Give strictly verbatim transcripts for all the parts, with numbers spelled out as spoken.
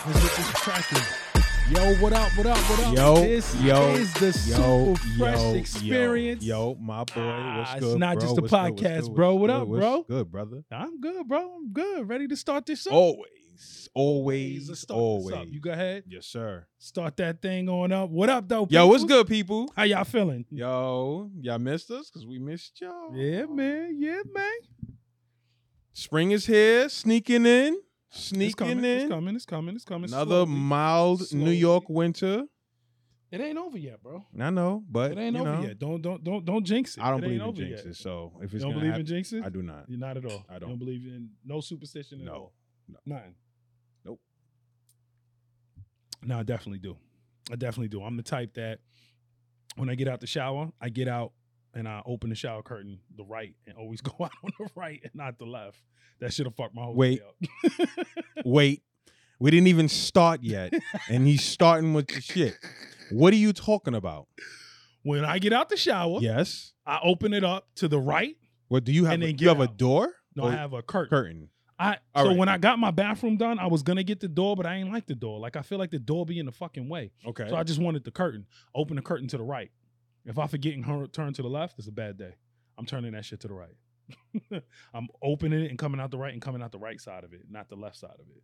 Let's get this cracking. Yo, what up, what up, what up? Yo, this yo, is the yo, Super Fresh yo, Experience. Yo, yo, my boy, what's Ah, good, it's not bro? just a What's good, what's podcast, good, bro. what's What good, up, what's bro? Good, brother. I'm good, bro. I'm good. Ready to start this up? Always, always, Let's start always. this up. You go ahead. Yes, sir. Start that thing on up. What up, though, Yo, what's peoples? good, people? How y'all feeling? Yo, y'all missed us because we missed y'all. Yeah, man. Yeah, man. Spring is here, sneaking in, sneaking It's coming. in. It's coming. It's coming. It's coming. Another slowly. mild New Slowly. York winter. It ain't over yet, bro. I know, but It ain't you over know, yet. Don't don't don't don't jinx it. I don't It ain't believe in over jinxes. yet. So if You it's don't gonna believe happen, in jinxes? I do not. You're not at all. I You don't. don't believe in no superstition at No. all. No. Nothing. Nope. No, I definitely do. I definitely do. I'm the type that when I get out the shower, I get out and I open the shower curtain the right and always go out on the right and not the left. That should have fucked my whole Wait. day up. Wait, we didn't even start yet, and he's starting with the shit. What are you talking about? When I get out the shower, Yes. I open it up to the right. What do you have? And A, then you get have a out. door? No, Or I have a curtain. curtain. I All so right. when I got my bathroom done, I was gonna get the door, but I ain't like the door. Like I feel like the door be in the fucking way. Okay. So I just wanted the curtain. Open the curtain to the right. If I forget and her- turn to the left, it's a bad day. I'm turning that shit to the right. I'm opening it and coming out the right and coming out the right side of it, not the left side of it.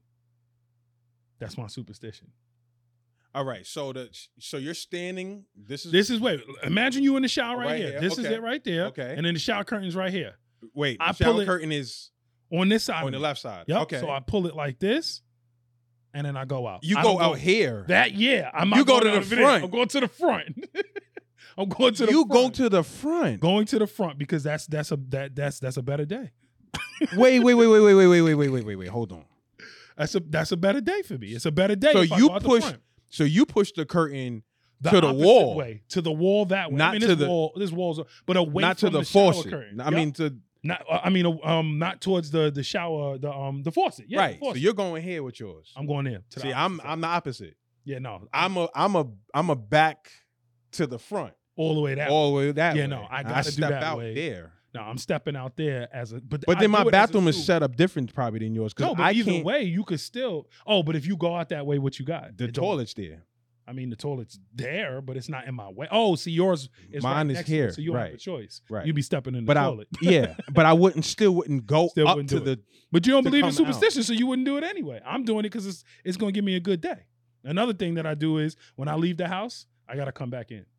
That's my superstition. All right. So the so you're standing. This is This is wait. Imagine you in the shower right, Right here. here, This is okay. it right there. Okay. And then the shower curtain's right here wait. I The shower pull it- curtain is on this side. on of the me. left side. Yep. Okay. So I pull it like this, and then I go out. you I go don't out here. That yeah, I'm not You go going to the out over there. front. I'm going to the front. I'm going to the you front. go to the front. going to the front because that's that's a that that's that's a better day. wait, wait, wait, wait, wait, wait, wait, wait, wait, wait, wait, wait. Hold on. That's a that's a better day for me. It's a better day. So if I you go out the push front. So you push the curtain The to the opposite wall. way, to the wall that way. Not I mean, to this the- wall, this wall's but away not from to the, the shower faucet. curtain. I Yep. mean to not. uh, I mean, uh, um, not towards the the shower, the um, the faucet. Yeah, right. the So faucet. you're going here with yours. I'm going there. To the See, I'm opposite I'm side. the opposite. yeah, no, I'm a I'm a I'm a back to the front. all the way that. way. all the way that Yeah, way. no, I And gotta do step that out way. there. No, I'm stepping out there as a. But But I then do my it as a bathroom is suit. set up different probably than yours. No, but I either can't, way, you could still. Oh, but if you go out that way, what you got? the It don't- toilet's there. I mean, the toilet's there, but it's not in my way. Oh, see, yours is Mine right is next to it, here, so you don't have a right, choice. right. You'd be stepping in the But I toilet. yeah, but I wouldn't still wouldn't go Still up wouldn't to do the But you don't to believe in come out. superstition, so you wouldn't do it anyway. I'm doing it because it's it's going to give me a good day. Another thing that I do is when I leave the house, I got to come back in.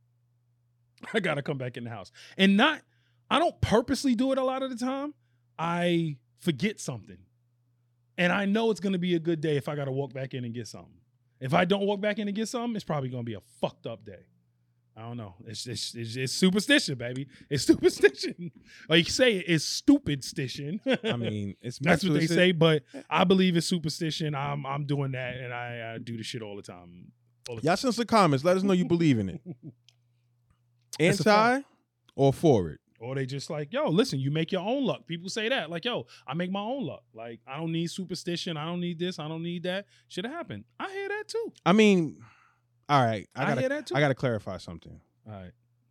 I got to come back in the house. And not, I don't purposely do it a lot of the time. I forget something. And I know it's going to be a good day if I got to walk back in and get something. If I don't walk back in and get something, it's probably going to be a fucked up day. I don't know. It's it's, it's, it's superstition, baby. It's superstition. Like you say, it's stupid stition. I mean, it's That's what they it's- say, but I believe it's superstition. I'm I'm doing that, and I, I do the shit all the time. All the Y'all send some comments. Let us know you believe in it. That's a Anti or for it? Or they just like, yo, listen, you make your own luck. People say that. Like, yo, I make my own luck. Like, I don't need superstition. I don't need this. I don't need that. Should have happened. I hear that too. I mean, all right. I I, gotta hear that too. I gotta clarify something. all right.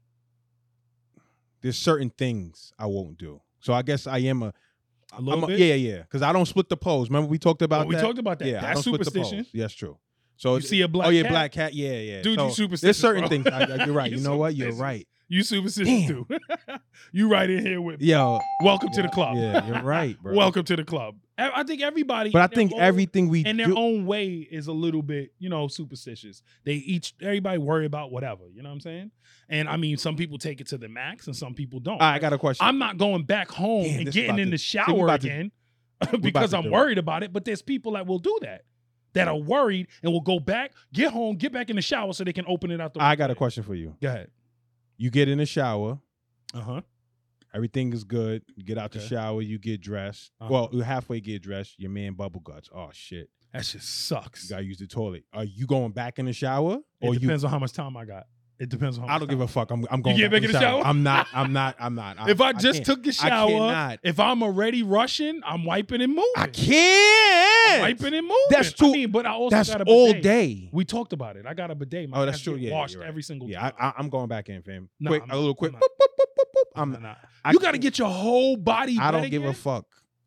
There's certain things I won't do. So I guess I am a A little I'm a- bit. yeah, yeah. Because I don't split the pose. Remember we talked about Oh, we that? talked about that. Yeah, I That's don't split the superstition. pose. Yes, true. So You see a black oh yeah, cat? black cat. Yeah, yeah. Dude, so you superstitious. There's certain bro. things. I, I- you're right. You You know what? You're superstitious. right. You superstitious Damn. too. You right in here with me. Yo, Welcome to the club. yeah, you're right, bro. Welcome to the club. I I think everybody, But I in their think own- everything we in their do, own way is a little bit, you know, superstitious. They each everybody worry about whatever. You know what I'm saying? And I mean, some people take it to the max, and some people don't. All right, I got a question. I'm not going back home Damn, and this getting about in to- the see, we shower about to- again about because to I'm do it. worried about it. But there's people that will do that, that are worried and will go back, get home, get back in the shower so they can open it out the. I got a way. question for you. Go ahead. You get in the shower, Uh huh. everything is good. You get out the Okay. shower, you get dressed. Uh-huh. Well, you halfway get dressed. Your man bubble guts. Oh shit! That shit sucks. You gotta use the toilet. Are you going back in the shower, It or you? depends on how much time I got. It depends on. How I much don't give time. a fuck. I'm, I'm going get back in the shower. I'm not. I'm not. I'm not. I, If I just can't. took the I shower, cannot. if I'm already rushing, I'm wiping and moving. I can't. I'm wiping and moving. That's I too- mean, but I also That's got a all bidet. day. We talked about it. I got a bidet. My Oh, that's ass true. get Yeah, washed you're right. every single Yeah, time. I, I, I'm going back in, fam. Nah, quick, I'm a little not. quick. I'm Boop, boop, boop, boop, boop. I'm. Nah, nah. I You got to can't- get your whole body. I wet don't give a again? fuck.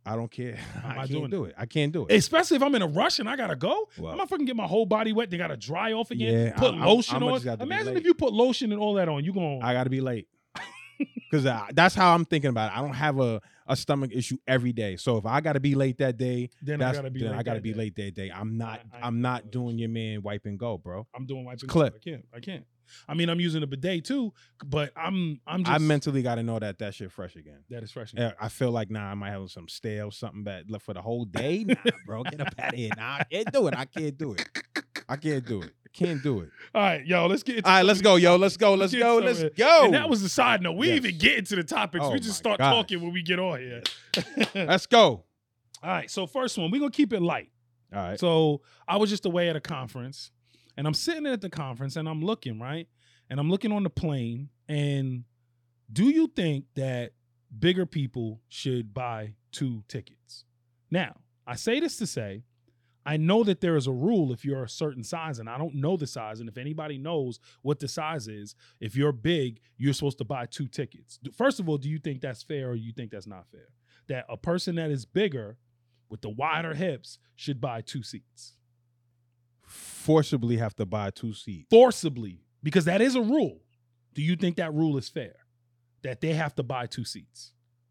I don't care. I'm I not can't doing do it. I can't do it. Especially if I'm in a rush and I gotta go. Well, I'm not fucking get my whole body wet. They gotta dry off again. Yeah, put I'm- I'm- lotion I'ma on. just have to be Imagine late. if you put lotion and all that on. You going? I got to be late because that's how I'm thinking about it. I don't have a, a stomach issue every day, so if I got to be late that day, then that's, I gotta be. then late I got to that be day. late that day. I'm not. I- I I'm ain't not doing doing that your man wipe and go, bro. I'm doing wiping. clip. I can't. I can't. I mean, I'm using a bidet too, but I'm. I'm just. I mentally got to know that that shit fresh again. That is fresh. Yeah, I feel like nah, I might have some stale something that left for the whole day. Nah, bro, get up out of here. Nah, I can't do it. I can't do it. I can't do it. I can't do it. All right, yo, let's get. Into All right, let's go, yo. Let's go. Let's get go. some Let's of it. go. And that was the side note. We Yes. even get into the topics. Oh we just my start gosh. talking when we get on here. Let's go. All right, so first one, we're gonna keep it light. All right. So I was just away at a conference, and I'm sitting at the conference, and I'm looking right, and I'm looking on the plane. And do you think that bigger people should buy two tickets? Now, I say this to say, I know that there is a rule if you're a certain size, and I don't know the size. And if anybody knows what the size is, if you're big, you're supposed to buy two tickets. First of all, do you think that's fair, or you think that's not fair? That a person that is bigger with the wider hips should buy two seats Forcibly have to buy two seats. forcibly, because that is a rule. Do you think that rule is fair? That they have to buy two seats?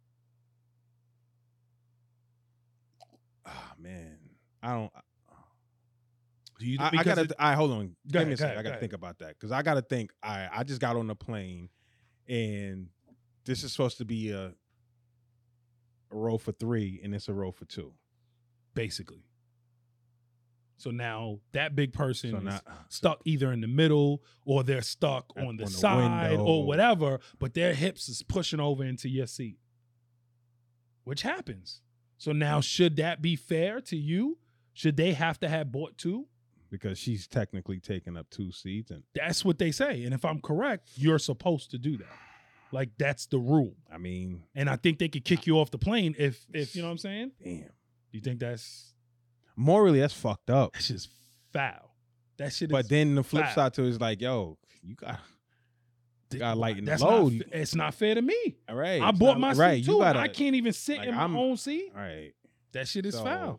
Ah, man. I don't. Do you? I, I because gotta. it- I hold on. Go Give ahead, me a go second. ahead, I go gotta ahead. think about that because I gotta think. I I just got on the plane, and this is supposed to be a, a row for three, and it's a row for two. basically. So now that big person So is now, stuck either in the middle or they're stuck At- on the on the side window. or whatever, but their hips is pushing over into your seat, which happens. So now, should that be fair to you? Should they have to have bought two? because she's technically taking up two seats, and That's what they say. And if I'm correct, you're supposed to do that. Like, that's the rule. I mean, And I think they could kick you off the plane if, if you know what I'm saying? damn. Do you think that's Morally, that's fucked up. that's just foul? That shit is But then the flip foul. side to it is like, yo, you got Th- gotta lighten the that's load. Not, fa- it's not fair to me. all right. I it's bought not- my seat right. too. You and gotta, I can't even sit like, in my I'm- own seat. all right. That shit is So- foul.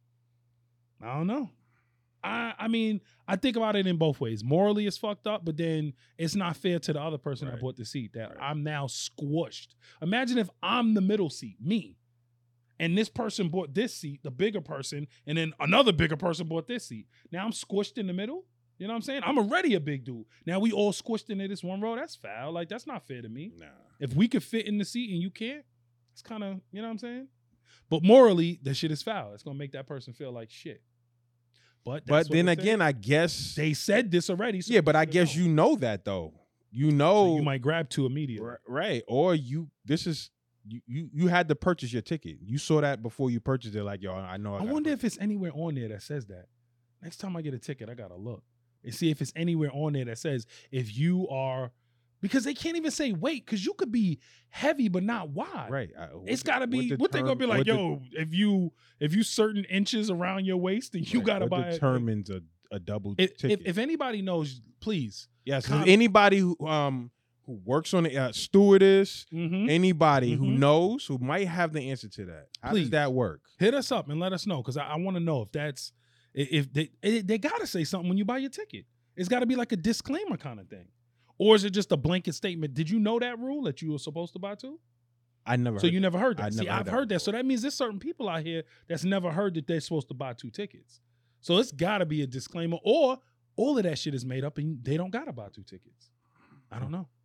I don't know. I I mean, I think about it in both ways. Morally, it's fucked up, but then it's not fair to the other person that Right. bought the seat that Right. I'm now squished. Imagine if I'm the middle seat, me, and this person bought this seat, the bigger person, and then another bigger person bought this seat. Now I'm squished in the middle. You know what I'm saying? I'm already a big dude. Now we all squished into this one row. That's foul. Like, that's not fair to me. Nah. If we could fit in the seat and you can't, it's kind of, you know what I'm saying? But morally, that shit is foul. It's gonna make that person feel like shit. But that's But what then they again, said. I guess they said this already. So yeah, but I you guess know. you know that though. You So know, you might grab two immediately. Ri- right? Or you. This is you. You you had to purchase your ticket. You saw that before you purchased it. Like, yo, I know. I, I gotta wonder purchase if it's anywhere on there that says that. Next time I get a ticket, I gotta look and see if it's anywhere on there that says if you are, because they can't even say weight, because you could be heavy but not wide. it. Right. I- what It's de- gotta be what, they gonna determ- be like, what de- yo, if you if you certain inches around your waist, then you right, gotta what buy it. determines a, a double If, ticket. if if anybody knows, please. yes, if com- anybody who um who works on the uh, stewardess, Mhm. anybody who Mhm. knows who might have the answer to that. How Please. does that work? Hit us up and let us know, because I, I want to know if that's i- if they it, they gotta say something when you buy your ticket. It's got to be like a disclaimer kind of thing, or is it just a blanket statement? Did you know that rule that you were supposed to buy two? I never. So heard you that. never heard that. I See, never heard I've that heard that. So before. that means there's certain people out here that's never heard that they're supposed to buy two tickets. So it's got to be a disclaimer, or all of that shit is made up and they don't gotta buy two tickets. I don't know.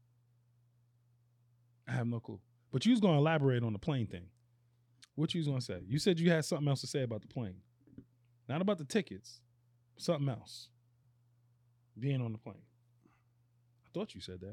I have no clue. But you was gonna elaborate on the plane thing. What you was gonna say? You said you had something else to say about the plane, not about the tickets, something else. Being on the plane. I thought you said that.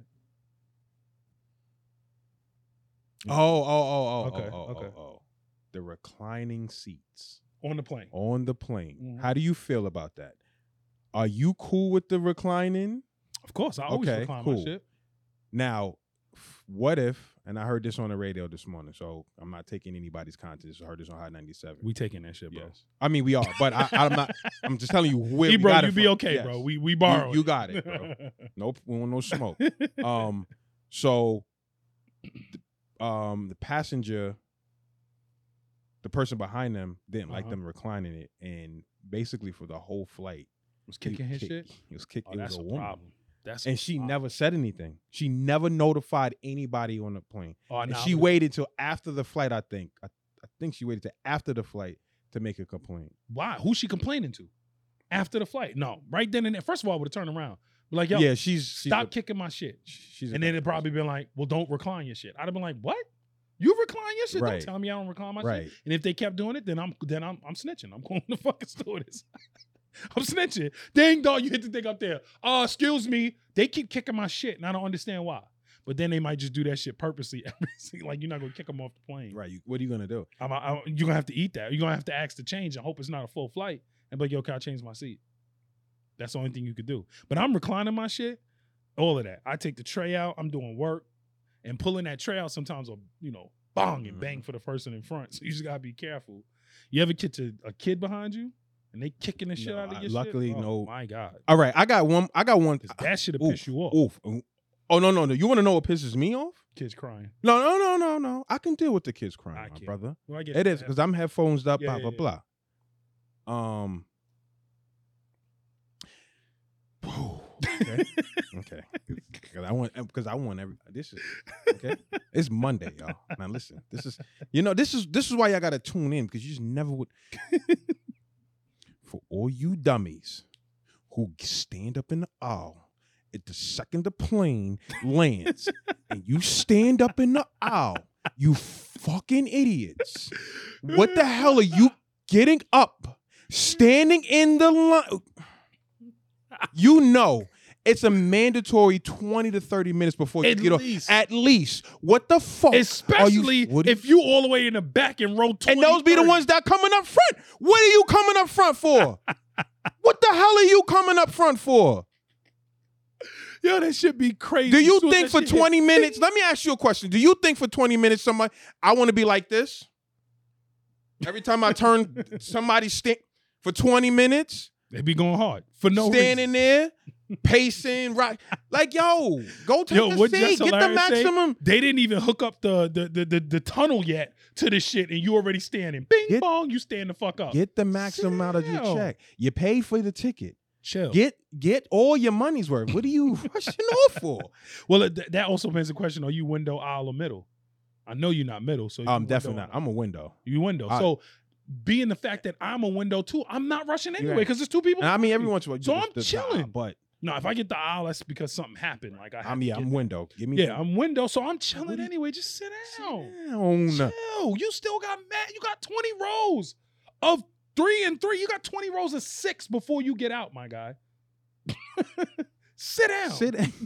Oh, oh, oh, oh, Okay, oh, oh, okay. oh, oh. The reclining seats On the plane. on the plane. Mhm. How do you feel about that? Are you cool with the reclining? Of course, I always Okay, recline cool. my shit. Now, f- what if, and I heard this on the radio this morning, so I'm not taking anybody's content. I heard this on Hot ninety-seven. We taking that shit, bro. Yes. I mean, we are, but I, I'm not, I'm just telling you where Hey, we bro, got you it be from. okay, Yes. bro. We we borrow. you got it, bro. Nope, we want no smoke. Um, so, th- um, the passenger, the person behind them didn't like Uh-huh. them reclining it, and basically for the whole flight, Was kicking he his kick- shit. He was kicking. Oh, it that's was a a woman, problem. That's and a she problem. never said anything. She never notified anybody on the plane. Oh, And nah, she but- waited till after the flight. I think. I, I think she waited till after the flight to make a complaint. Why? Who's she complaining to? After the flight? No, right then and there. First of all, I would have turned around. Be like, yo, yeah, she's, she's stop a, kicking my shit. she's a And then bad it probably been like, well, don't recline your shit. I'd have been like, what? You recline your shit? Right. Don't tell me I don't recline my Right. shit. And if they kept doing it, then I'm then I'm I'm snitching. I'm calling the fucking stewardess. I'm snitching. Dang dog, you hit the thing up there. Uh, excuse me. They keep kicking my shit, and I don't understand why. But then they might just do that shit purposely. Every single- like you're not gonna kick them off the plane. Right. You, what are you gonna do? I'm, I'm, you're gonna have to eat that. You're gonna have to ask to change and hope it's not a full flight. And be like, yo, can I change my seat? That's the only thing you could do. But I'm reclining my shit. All of that. I take the tray out. I'm doing work, and pulling that tray out sometimes will, you know, bong and bang for the person in front. So you just gotta be careful. You ever catch a, a kid behind you and they kicking the shit No, out of I- your luckily, shit? Oh, no. my God. All right, I got one. I got one. 'Cause that should have Oof, pissed you off. Oof. oof. Oh no, no, no. You want to know what pisses me off? Kids crying. No, no, no, no, no. I can deal with the kids crying, I my can't. brother. Well, I get It you. is because I'm headphones up. Yeah, blah yeah, blah yeah. blah. Um. Okay. Okay. Because I want. Because I want every. This is okay. It's Monday, y'all. Now listen. This is. You know. This is. This is why y'all got to tune in because you just never would. For all you dummies who stand up in the aisle at the second the plane lands, and you stand up in the aisle, you fucking idiots. What the hell are you getting up, standing in the line? You know it's a mandatory twenty to thirty minutes before you At get least. off. At least. What the fuck? are you- Especially what are if you all the way in the back and row twenty. and those be the thirty. ones that coming up front. What are you coming up front for? What the hell are you coming up front for? Yo, that should be crazy. Do you Soon as think that for shit hit- twenty minutes? Let me ask you a question. Do you think for twenty minutes somebody I want to be like this? Every time I turn somebody stand for twenty minutes, They be going hard for no standing reason. there, pacing, right? Like, yo, go take Yo, a what seat, Just get the Hilarious say, maximum. They didn't even hook up the the, the the the tunnel yet to the shit, and you already standing. Bing Get- bong, you stand the fuck up. Get the maximum out of your Chill. check. You paid for the ticket. Chill. Get get all your money's worth. What are you rushing off for? well, it- th- that also begs the question: are you window, aisle, or middle? I know you're not middle, so you I'm window definitely or not. I'm a window. You window. I- so, being the fact that I'm a window too, I'm not rushing You're anyway right. because there's two people. And I mean, behind every me. once in a while, you So get I'm the- the- chilling. But No, if I get the aisle, that's because something happened. Like I, have I'm to yeah, get I'm that. window. Give me Yeah, I'm window, so I'm What chilling do you- anyway. Just sit down. down. Chill. You still got mad. You got twenty rows of three and three. You got twenty rows of six before you get out, my guy. Sit down. Sit down.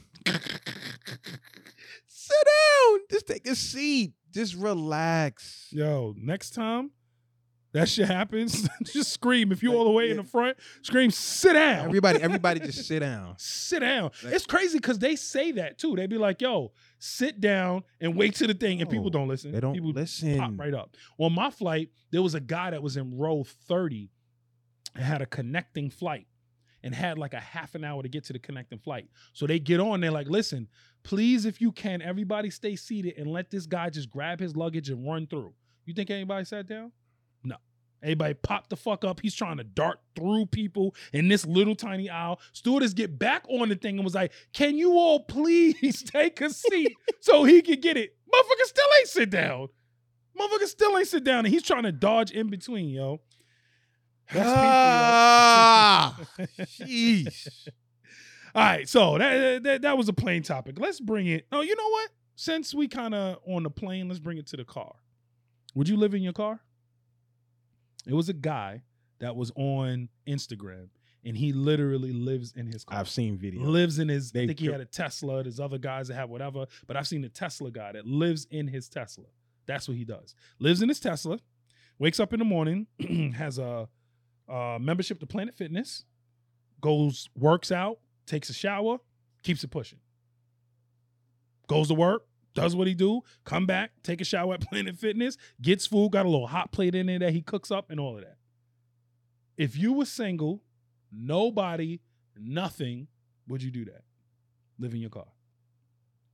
Sit down. Just take a seat. Just relax. Yo, next time that shit happens, just scream. If you all the way in the front, scream, sit down. Everybody, everybody, just sit down. Sit down. Like- It's crazy because they say that too. They be like, yo, sit down and wait till the thing. And people No, don't listen. They don't people listen. pop right up. On my flight, there was a guy that was in row thirty and had a connecting flight and had like a half an hour to get to the connecting flight. So they get on, they're like, listen, please, if you can, everybody stay seated and let this guy just grab his luggage and run through. You think anybody sat down? No. Everybody popped the fuck up. He's trying to dart through people in this little tiny aisle. Stewardess get back on the thing and was like, can you all please take a seat so he can get it? Motherfucker still ain't sit down. Motherfucker still ain't sit down. And he's trying to dodge in between, yo. That's Ah, people, yo. jeez. All right, so that, that that was a plane topic. Let's bring it. Oh, you know what? Since we kind of on the plane, let's bring it to the car. Would you live in your car? It was a guy that was on Instagram, and he literally lives in his car. I've seen videos. Lives in his. I They think he cr- had a Tesla. There's other guys that have whatever, but I've seen a Tesla guy that lives in his Tesla. That's what he does. Lives in his Tesla. Wakes up in the morning. Has a, a membership to Planet Fitness. Goes works out. Takes a shower. Keeps it pushing. Goes to work. Does what he do. Come back. Take a shower at Planet Fitness. Gets food. Got a little hot plate in there that he cooks up and all of that. If you were single, nobody, nothing, would you do that? Live in your car.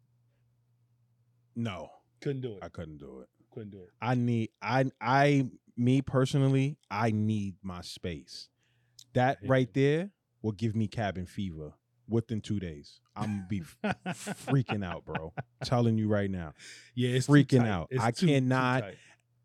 No, Couldn't do it. I couldn't do it. Couldn't do it. I need. I. I. me personally, I need my space. That Yeah. right there will give me cabin fever within two days. I'm gonna be f- freaking out, bro. Telling you right now. Yeah, it's too freaking tight. out. It's I too- too cannot- tight.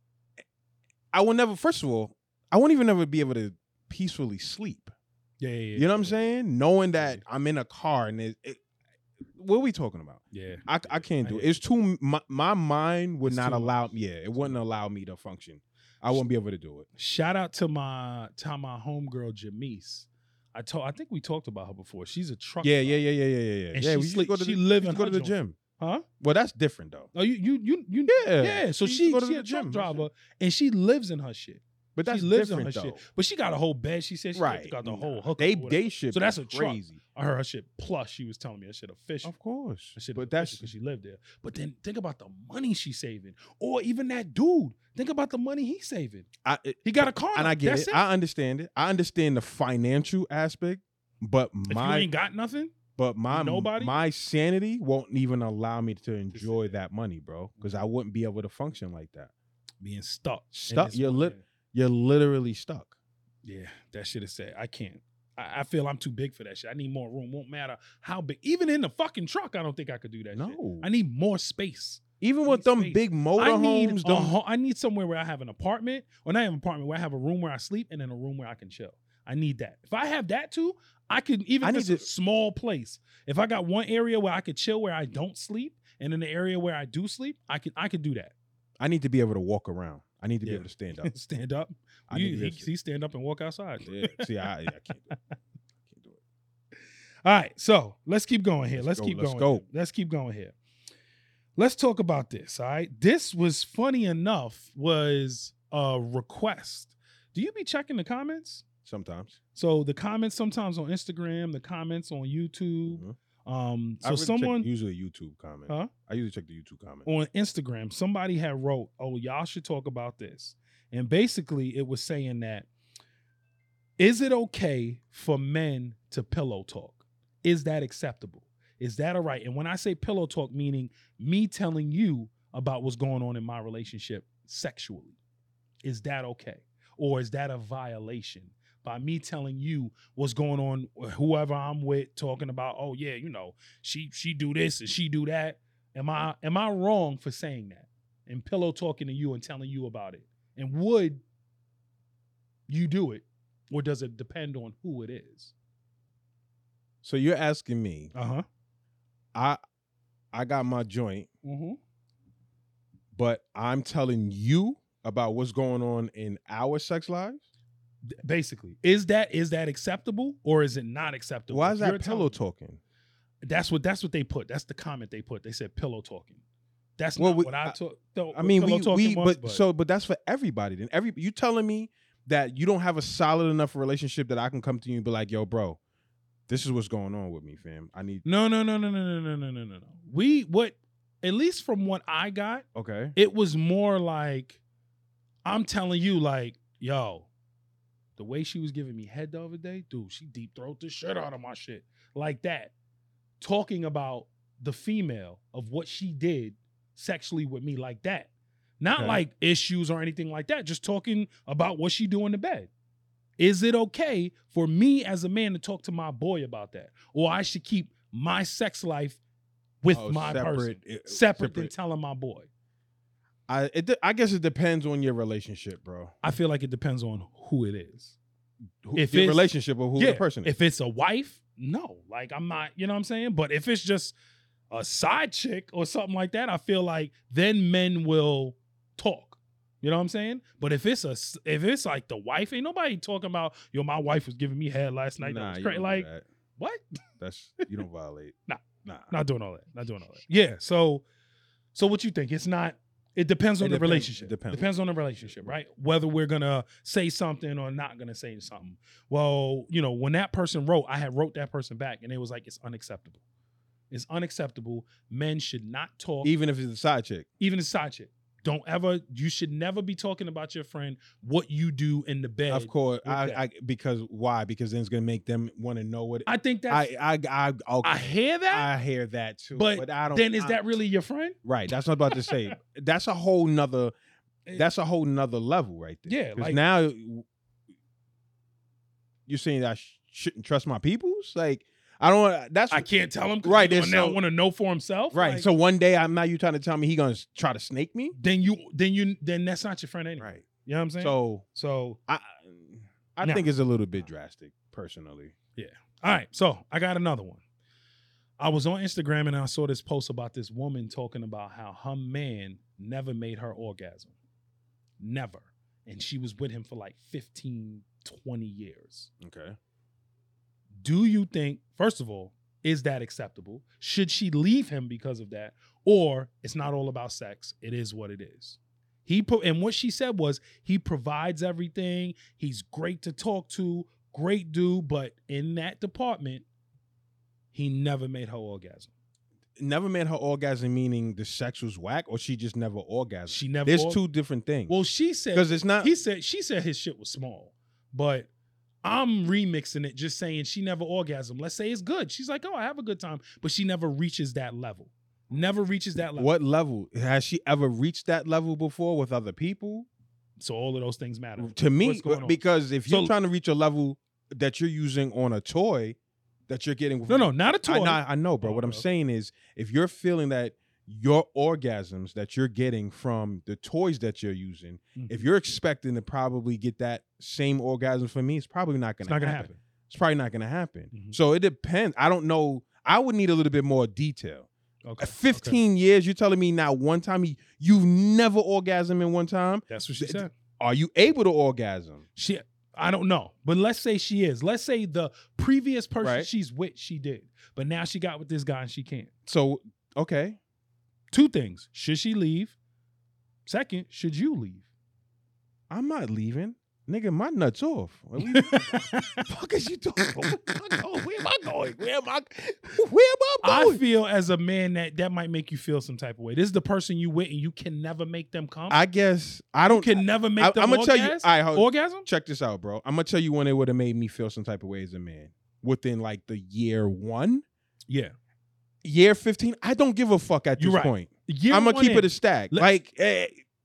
I will never. First of all, I won't even ever be able to peacefully sleep. Yeah, yeah, yeah. You know what I'm yeah, saying? Knowing that I'm in a car and it, it what are we talking about? Yeah. I, I can't do I it. hear It's too. My, my mind would It's not too allow. much. Yeah, it wouldn't allow me to function. I wouldn't be able to do it. Shout out to my to my homegirl Jamise. I told I think we talked about her before. She's a truck. Yeah, driver. yeah, yeah, yeah, yeah, yeah. And yeah, she we used to sleep- go to she the, live we used in to go to her the joint. gym. Huh? Well, that's different though. Oh, you you you you Yeah, yeah. So she she used to go to she the a truck gym. driver and she lives in her shit. But that's she lives in different her though. shit. But she got a whole bed. She said she Right? got the whole Nah, hook. They they should. So that's be a truck. crazy. I heard her shit plus. She was telling me that shit official. Of course. That shit But that's because she lived there. But then think about the money she's saving, or even that dude. Think about the money he's saving. I, it, He got a car, and I get That's it. I understand it. I understand the financial aspect, but If you my ain't got nothing, but my nobody? my sanity won't even allow me to enjoy that money, bro. Because I wouldn't be able to function like that. being stuck, in Stuck. this You're one lit. area. You're literally stuck. Yeah, that shit is sad. I can't. I, I feel I'm too big for that shit. I need more room. Won't matter how big. Even in the fucking truck, I don't think I could do that shit. No. I need more space. Even I with need them space. big I motorhomes, need, a them ho- I need somewhere where I have an apartment, or not even an apartment, where I have a room where I sleep and then a room where I can chill. I need that. If I have that too, I could, even I if need it's a to- small place, if I got one area where I could chill where I don't sleep, and in the area where I do sleep, I could I could do that. I need to be able to walk around. I need to be Yeah. able to stand up. Stand up. I You, need to he, be- he stand up and walk outside. Yeah. See, I, I can't do it. Can't do it. All right, so let's keep going here. Let's Let's, go, keep let's going. go. here. Let's keep going here. Let's talk about this. All right, this was funny enough. Was a request. Do you be checking the comments? Sometimes. So the comments sometimes on Instagram, the comments on YouTube. Mhm. Um, I so really check someone usually a YouTube comment. Huh? I usually check the YouTube comment. on Instagram, somebody had wrote, "Oh, y'all should talk about this," and basically it was saying that, is it okay for men to pillow talk? Is that acceptable? Is that all right? And when I say pillow talk, meaning me telling you about what's going on in my relationship sexually, is that okay? Or is that a violation by me telling you what's going on, whoever I'm with, talking about, oh yeah, you know, she she do this and she do that. Am I am I wrong for saying that and pillow talking to you and telling you about it? And would you do it, or does it depend on who it is? So you're asking me, Uh huh. I I got my joint, Mm-hmm. but I'm telling you about what's going on in our sex lives? Basically, is that is that acceptable or is it not acceptable? Why If is you're that pillow telling- talking? That's what that's what they put. That's the comment they put. They said pillow talking. That's Well, not we- what I I- took. I mean, we we but, so but that's for everybody. Then every you telling me that you don't have a solid enough relationship that I can come to you and be like, yo, bro, this is what's going on with me, fam. I need no, no, no, no, no, no, no, no, no, no. We what at least from what I got, okay. it was more like I'm telling you, like, yo, the way she was giving me head the other day, dude, she deep throat the shit out of my shit. Like that. Talking about the female of what she did sexually with me like that. Not Okay. like issues or anything like that. Just talking about what she do in the bed. Is it okay for me as a man to talk to my boy about that? Or I should keep my sex life with Oh, my person. separate, it- Separate than telling my boy. I it, de- I guess it depends on your relationship, bro. I feel like it depends on who it is. Who, If your it's- relationship or who yeah, the person is. if it's a wife, no. Like I'm not, you know what I'm saying? But if it's just a side chick or something like that, I feel like then men will talk. You know what I'm saying? But if it's a s- if it's like the wife, ain't nobody talking about, yo, my wife was giving me head last night. Nah, that was you crazy. don't do Like, that. what? That's you don't violate. Nah. Nah. Not doing all that. Not doing all that. Yeah. So so what you think? It's not, it depends It on the depends. relationship. It depends. Depends on the relationship, right? Whether we're gonna say something or not gonna say something. Well, you know, when that person wrote, I had wrote that person back and it was like, it's unacceptable. It's unacceptable. Men should not talk, Even if it's a side chick. even a side chick. Don't ever, you should never be talking about your friend, what you do in the bed. Of course, with I, that. I because why? Because then it's gonna make them want to know what. I think that's, I I I okay. I hear that, I hear that too, but, but I don't. then is I- that really your friend? right? That's what I'm about to say. That's a whole nother that's a whole nother level right there. Yeah, 'Cause like- now you're saying that I sh- shouldn't trust my peoples. Like I don't. That's I can't tell him. Right, Right. there's Now so- want to know for himself. right. Like, So one day, I'm now you trying to tell me he gonna s- try to snake me. then you, then you, then that's not your friend anyway. Right. You know what I'm saying? So so I, I Now- think it's a little bit drastic, personally. all right. So I got another one. I was on Instagram and I saw this post about this woman talking about how her man never made her orgasm. Never. And she was with him for like fifteen, twenty years. Okay. Do you think, first of all, is that acceptable? Should she leave him because of that? Or it's not all about sex. It is what it is. He put, and what she said was he provides everything. He's great to talk to, great dude, but in that department, he never made her orgasm. Never made her orgasm, meaning the sex was whack, or she just never orgasmed. She never. There's or- two different things. Well, she said because it's not. he said she said his shit was small, but I'm remixing it, just saying she never orgasmed. Let's say it's good. She's like, oh, I have a good time, but she never reaches that level. Never reaches that level. What level has she ever reached that level before with other people? So all of those things matter To me, What's going on? because if you're So- trying to reach a level that you're using on a toy that you're getting, No, no, not a toy. I, know- I know, bro. Oh, what I'm okay. saying is, if you're feeling that your orgasms that you're getting from the toys that you're using, Mhm. if you're expecting to probably get that same orgasm from me, it's probably not It's going not to gonna happen. happen. It's probably not going to happen. Mhm. So it depends. I don't know. I would need a little bit more detail. Okay. At fifteen years, you're telling me now one time you, you've never orgasmed in one time? Okay. That's what she th- said. Are you able to orgasm? She, I don't know, but let's say she is. Let's say the previous person Right. she's with, she did, but now she got with this guy and she can't. So, okay. Two things: should she leave? Second, should you leave? I'm not leaving. Nigga, my nuts off. What the fuck is you talking about? Where am I going? Where am I going? Where am I, where am I I going? feel as a man that that might make you feel some type of way. This is the person you with, and you can never make them come. I guess I don't. you can never make I, them I'm gonna tell you. orgasm? I hold, orgasm. check this out, bro. I'm gonna tell you when it would have made me feel some type of way as a man. Within like the year one, Yeah, year fifteen. I don't give a fuck at You're this right. point. Year I'm gonna one keep in. it a stack. Let's- Like, eh,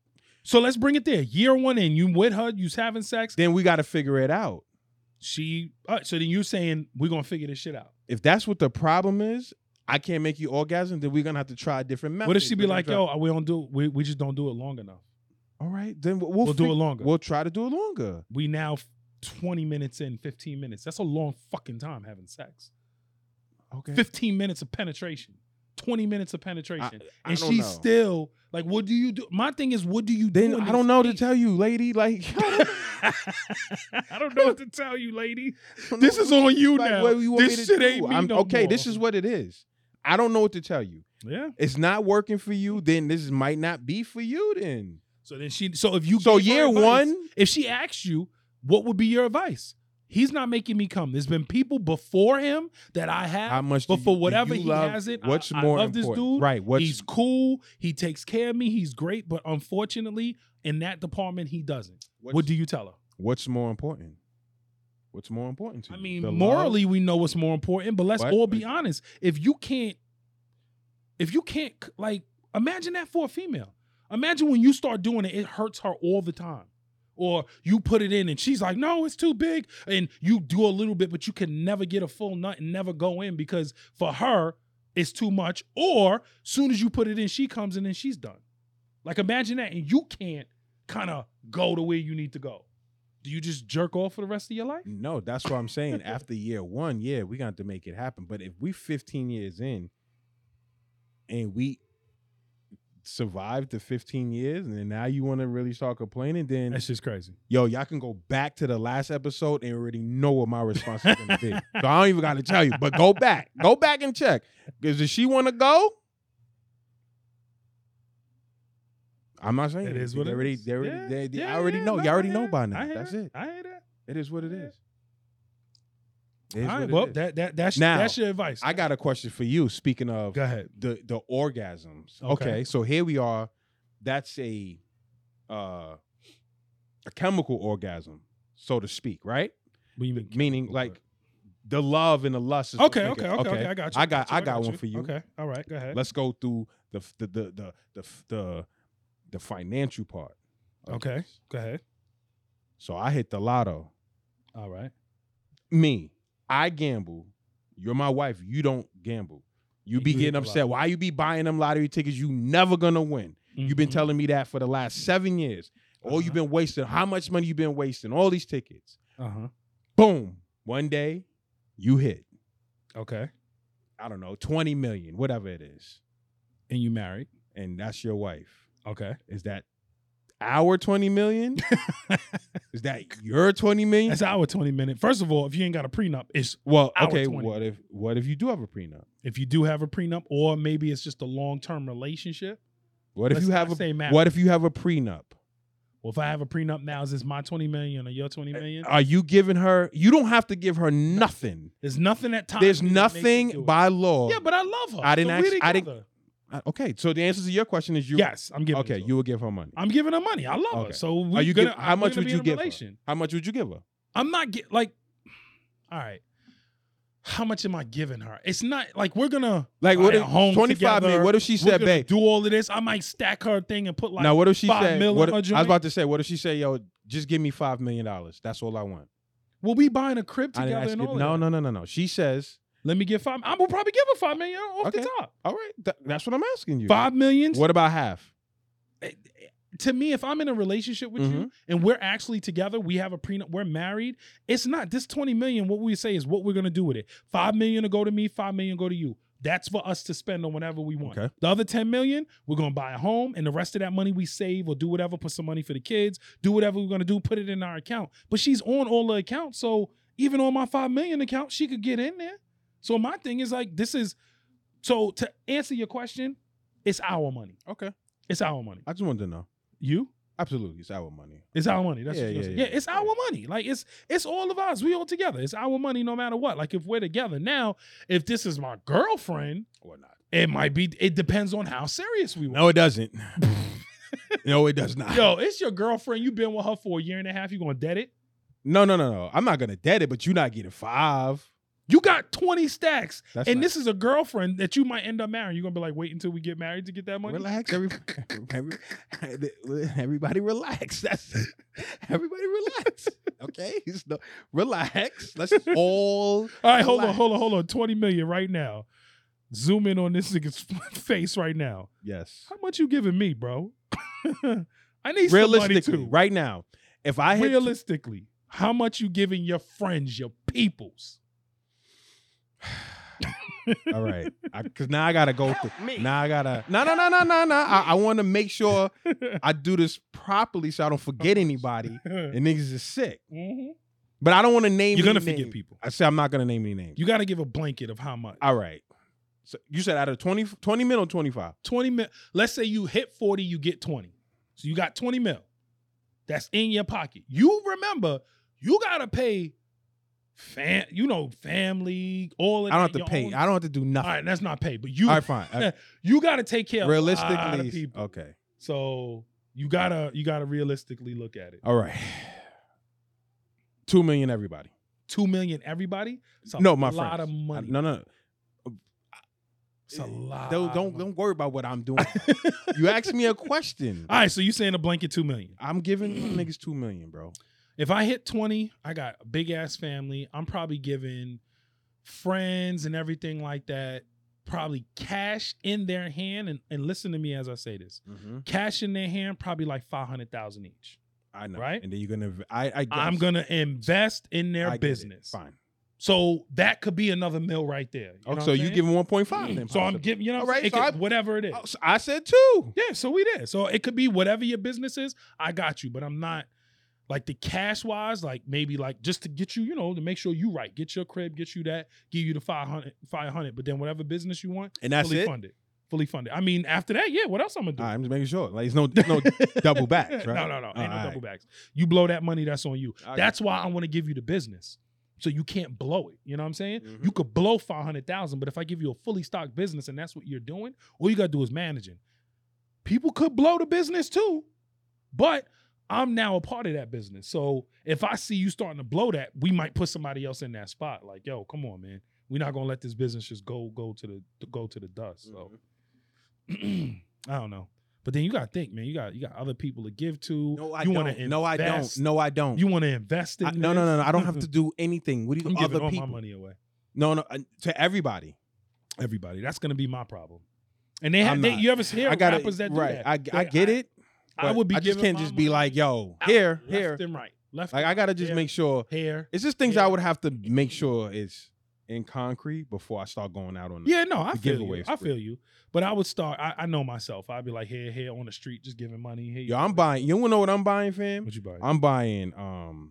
So let's bring it there. Year one in, you with her, you's having sex. then we got to figure it out. She. All right, so then you saying we're gonna figure this shit out. If that's what the problem is, I can't make you orgasm. Then we're gonna have to try a different method. What if she be We're gonna like, try- yo, we don't do, we we just don't do it long enough. All right, then we'll, we'll, We'll do fig- it longer. We'll try to do it longer. We now twenty minutes in, fifteen minutes. That's a long fucking time having sex. Okay. fifteen minutes of penetration, twenty minutes of penetration, I and don't she's know. still like, what do you do? My thing is, what do you Then do? in I this don't know to state? tell you, lady. Like, I don't know what to tell you, lady. This is on you Like, now. what you want me This to shit do? ain't me I'm, no okay, more. this is what it is. I don't know what to tell you. Yeah. It's not working for you. Then this might not be for you. Then So then she. So if you. so gave her year advice, one. if she asked you, what would be your advice? He's not making me come. There's been people before him that I have. How much? But do for you- do whatever you he love- has it, What's I, more I love this important? dude. Right. What's He's cool. He takes care of me. He's great. But unfortunately, in that department, he doesn't. what's, What do you tell her? what's more important? What's more important to I you? mean, The love? morally, we know what's more important, but let's What? all be honest. If you can't, if you can't, like, imagine that for a female. Imagine when you start doing it, it hurts her all the time. Or you put it in and she's like, no, it's too big. And you do a little bit, but you can never get a full nut and never go in because for her, it's too much. Or soon as you put it in, she comes in and she's done. Like, imagine that. And you can't kind of go to where you need to go. Do you just jerk off for the rest of your life? No, that's what I'm saying. After year one, yeah, we got to make it happen. But if we fifteen years in and we survived the fifteen years and then now you want to really start complaining, then That's just crazy. yo, y'all can go back to the last episode and already know what my response is going to be. So I don't even got to tell you, but go back. Go back and check. Because if she want to go, I'm not saying It is They what it already, is. They already, Yeah, they, they- yeah, I already yeah, know. no, You already I know hear by it. now. I hear That's it. it. I hear that. It is what it Yeah. is. It is All right, what it well, is. that that that's Now, that's your advice. I got a question for you. Speaking of Go ahead. the the orgasms. Okay. Okay. So here we are. That's a uh a chemical orgasm, so to speak, right? What do you mean? Meaning like the love and the lust. Is Okay, okay, okay, okay, okay. I got you. I got I got you. one for you. Okay, all right, go ahead. Let's go through the the the the the the, the financial part. Okay. this. Go ahead. So I hit the lotto. All right. Me, I gamble. You're my wife. You don't gamble. You And be you hit getting the upset. lotto. Why you be buying them lottery tickets? You never gonna win. You've been Mhm. telling me that for the last seven years. Oh, you've Uh-huh. been wasting. How much money you been wasting? All these tickets. Uh-huh. Boom. One day, you hit. Okay. I don't know, twenty million, whatever it is. And you married. And that's your wife. Okay. Is that our twenty million? Is that your twenty million? That's our twenty minute. First of all, if you ain't got a prenup, it's Well, our okay, twenty. what if what if you do have a prenup? if you do have a prenup, or maybe it's just a long-term relationship. What if Let's you not have a say married. what if you have a prenup? Well, if I have a prenup now, is this my twenty million or your twenty million? Are you giving her you don't have to give her nothing. There's nothing at times. There's that makes you nothing do it. by law. Yeah, but I love her. I didn't So we ask- I didn't- together. Uh, Okay, so the answer to your question is you Yes, I'm giving. Okay, it to her. you will give her money. I'm giving her money. I love Okay. her. So we Are you gonna, give- how I'm much gonna would be you in a give her? relation. How much would you give her? I'm not get like. All right. How much am I giving her? It's not like we're gonna Like buy what a if home twenty-five together. million? What if she We're said, gonna babe? do all of this. I might stack her thing and put like. Now what if she five said mil what in her if- I joint? was about to say, what if she say, yo, just give me five million dollars. That's all I want. We'll be buying a crib I didn't together ask and you- all no, that. no, no, no, no. She says, Let me get five. I will probably give her five million off Okay. the top. all right, th- that's what I'm asking you. Five millions. What about half? To me, if I'm in a relationship with you and we're actually together, we have a prenup, we're married. It's not this twenty million. What we say is what we're gonna do with it. Five million to go to me. Five million go to you. That's for us to spend on whatever we want. Okay. The other ten million, we're gonna buy a home, and the rest of that money we save or do whatever. Put some money for the kids. Do whatever we're gonna do. Put it in our account. But she's on all the accounts, so even on my five million account, she could get in there. So my thing is like this is. So to answer your question, it's our money. Okay. It's our money. I just wanted to know. You? Absolutely, it's our money. It's our money. That's Yeah, what you're yeah, saying. yeah. Yeah, it's our money. Like it's it's all of us. We all together. It's our money no matter what. Like if we're together. Now, if this is my girlfriend, Or not. it might be, it depends on how serious we want. No, it doesn't. No, it does not. Yo, it's your girlfriend. You've been with her for a year and a half. You gonna dead it? No, no, no, no. I'm not gonna dead it, but you're not getting five. You got twenty stacks. That's and not- this is a girlfriend that you might end up marrying. You're gonna be like, wait until we get married to get that money? Relax, every, every- everybody relax. That's everybody relax. Okay, so, relax. Let's all. All right, hold on, relax. hold on, hold on. twenty million right now. Zoom in on this nigga's face right now. Yes. How much you giving me, bro? I need some money Realistically, too. right now, if I had Realistically, how much you giving your friends, your peoples? all right, because now I gotta go through. Now I gotta. No, no, no, no, no, no. I, I want to make sure I do this properly so I don't forget anybody. And niggas is sick, Mhm. but I don't want to name. You're any gonna forget names. people. I say I'm not gonna name any names. You got to give a blanket of how much. All right. So you said out of twenty, twenty mil or twenty-five? twenty mil. Let's say you hit forty, you get twenty. So you got twenty mil. That's in your pocket. You remember, you gotta pay fam, you know, family, all of I don't that, have to your pay. own- I don't have to do All nothing. right, that's not paid, but you All right, fine. Uh, you gotta take care of a lot of realistically, people. okay. So you gotta you gotta realistically look at it. All right. Two million, everybody. Two million everybody? It's a No, my lot friends. of money. I- no, no. It's a lot. Don't of don't, money. don't worry about what I'm doing. You asked me a question. All right, so you saying a blanket two million. I'm giving niggas two million, bro. If I hit twenty, I got a big ass family. I'm probably giving friends and everything like that probably cash in their hand. And, and listen to me as I say this. Mm-hmm. Cash in their hand, probably like five hundred thousand each. I know. Right? And then you're gonna. I. I guess. I'm gonna invest in their I get it. business. Fine. So that could be another mill right there. You know Oh, what so I'm you saying? giving one point five then? So I'm possibly. giving, you know, All what I'm right, saying? It so could- I- whatever it is. Oh, so I said two. Yeah, so we did. So it could be whatever your business is. I got you, but I'm not like the cash wise. Like maybe like just to get you, you know, to make sure you right. Get your crib, get you that, give you the five hundred, five hundred. But then whatever business you want, And that's fully it. funded, fully funded. I mean, after that, yeah. What else I'm gonna do? All right, I'm just making sure. Like, it's no no double backs, right? No, no, no. Ain't All no right. double backs. You blow that money, that's on you. Okay. That's why I want to give you the business. So you can't blow it. You know what I'm saying? Mhm. You could blow five hundred thousand, but if I give you a fully stocked business and that's what you're doing, all you gotta do is managing. People could blow the business too, but I'm now a part of that business. So if I see you starting to blow that, we might put somebody else in that spot. Like, yo, come on, man. We're not gonna let this business just go go to the to go to the dust. So Mm-hmm. I don't know. But then you got to think, man. You got you got other people to give to. No, I you don't. wanna No, I don't. invest. No, I don't. You want to invest in I, no, no, this? no, no. I don't have to do anything. What do you I'm other giving all people? my money away. No, no, uh, to everybody. Everybody. That's gonna be my problem. And they have. I'm They, not. you ever hear I got rappers that do right. that? I, I Like, get it. I would be. I just giving can't my just be money like, yo, out, here, left here. and right, left. Like and I gotta right, just here, make sure. here. It's just things here. I would have to make sure is in concrete before I start going out on. The, Yeah, no, I the feel giveaway you. I spree. feel you. But I would start. I, I know myself. I'd be like, here, here on the street, just giving money. Here, you Yo, go. I'm buying. You wanna know what I'm buying, fam? What you buying? I'm buying um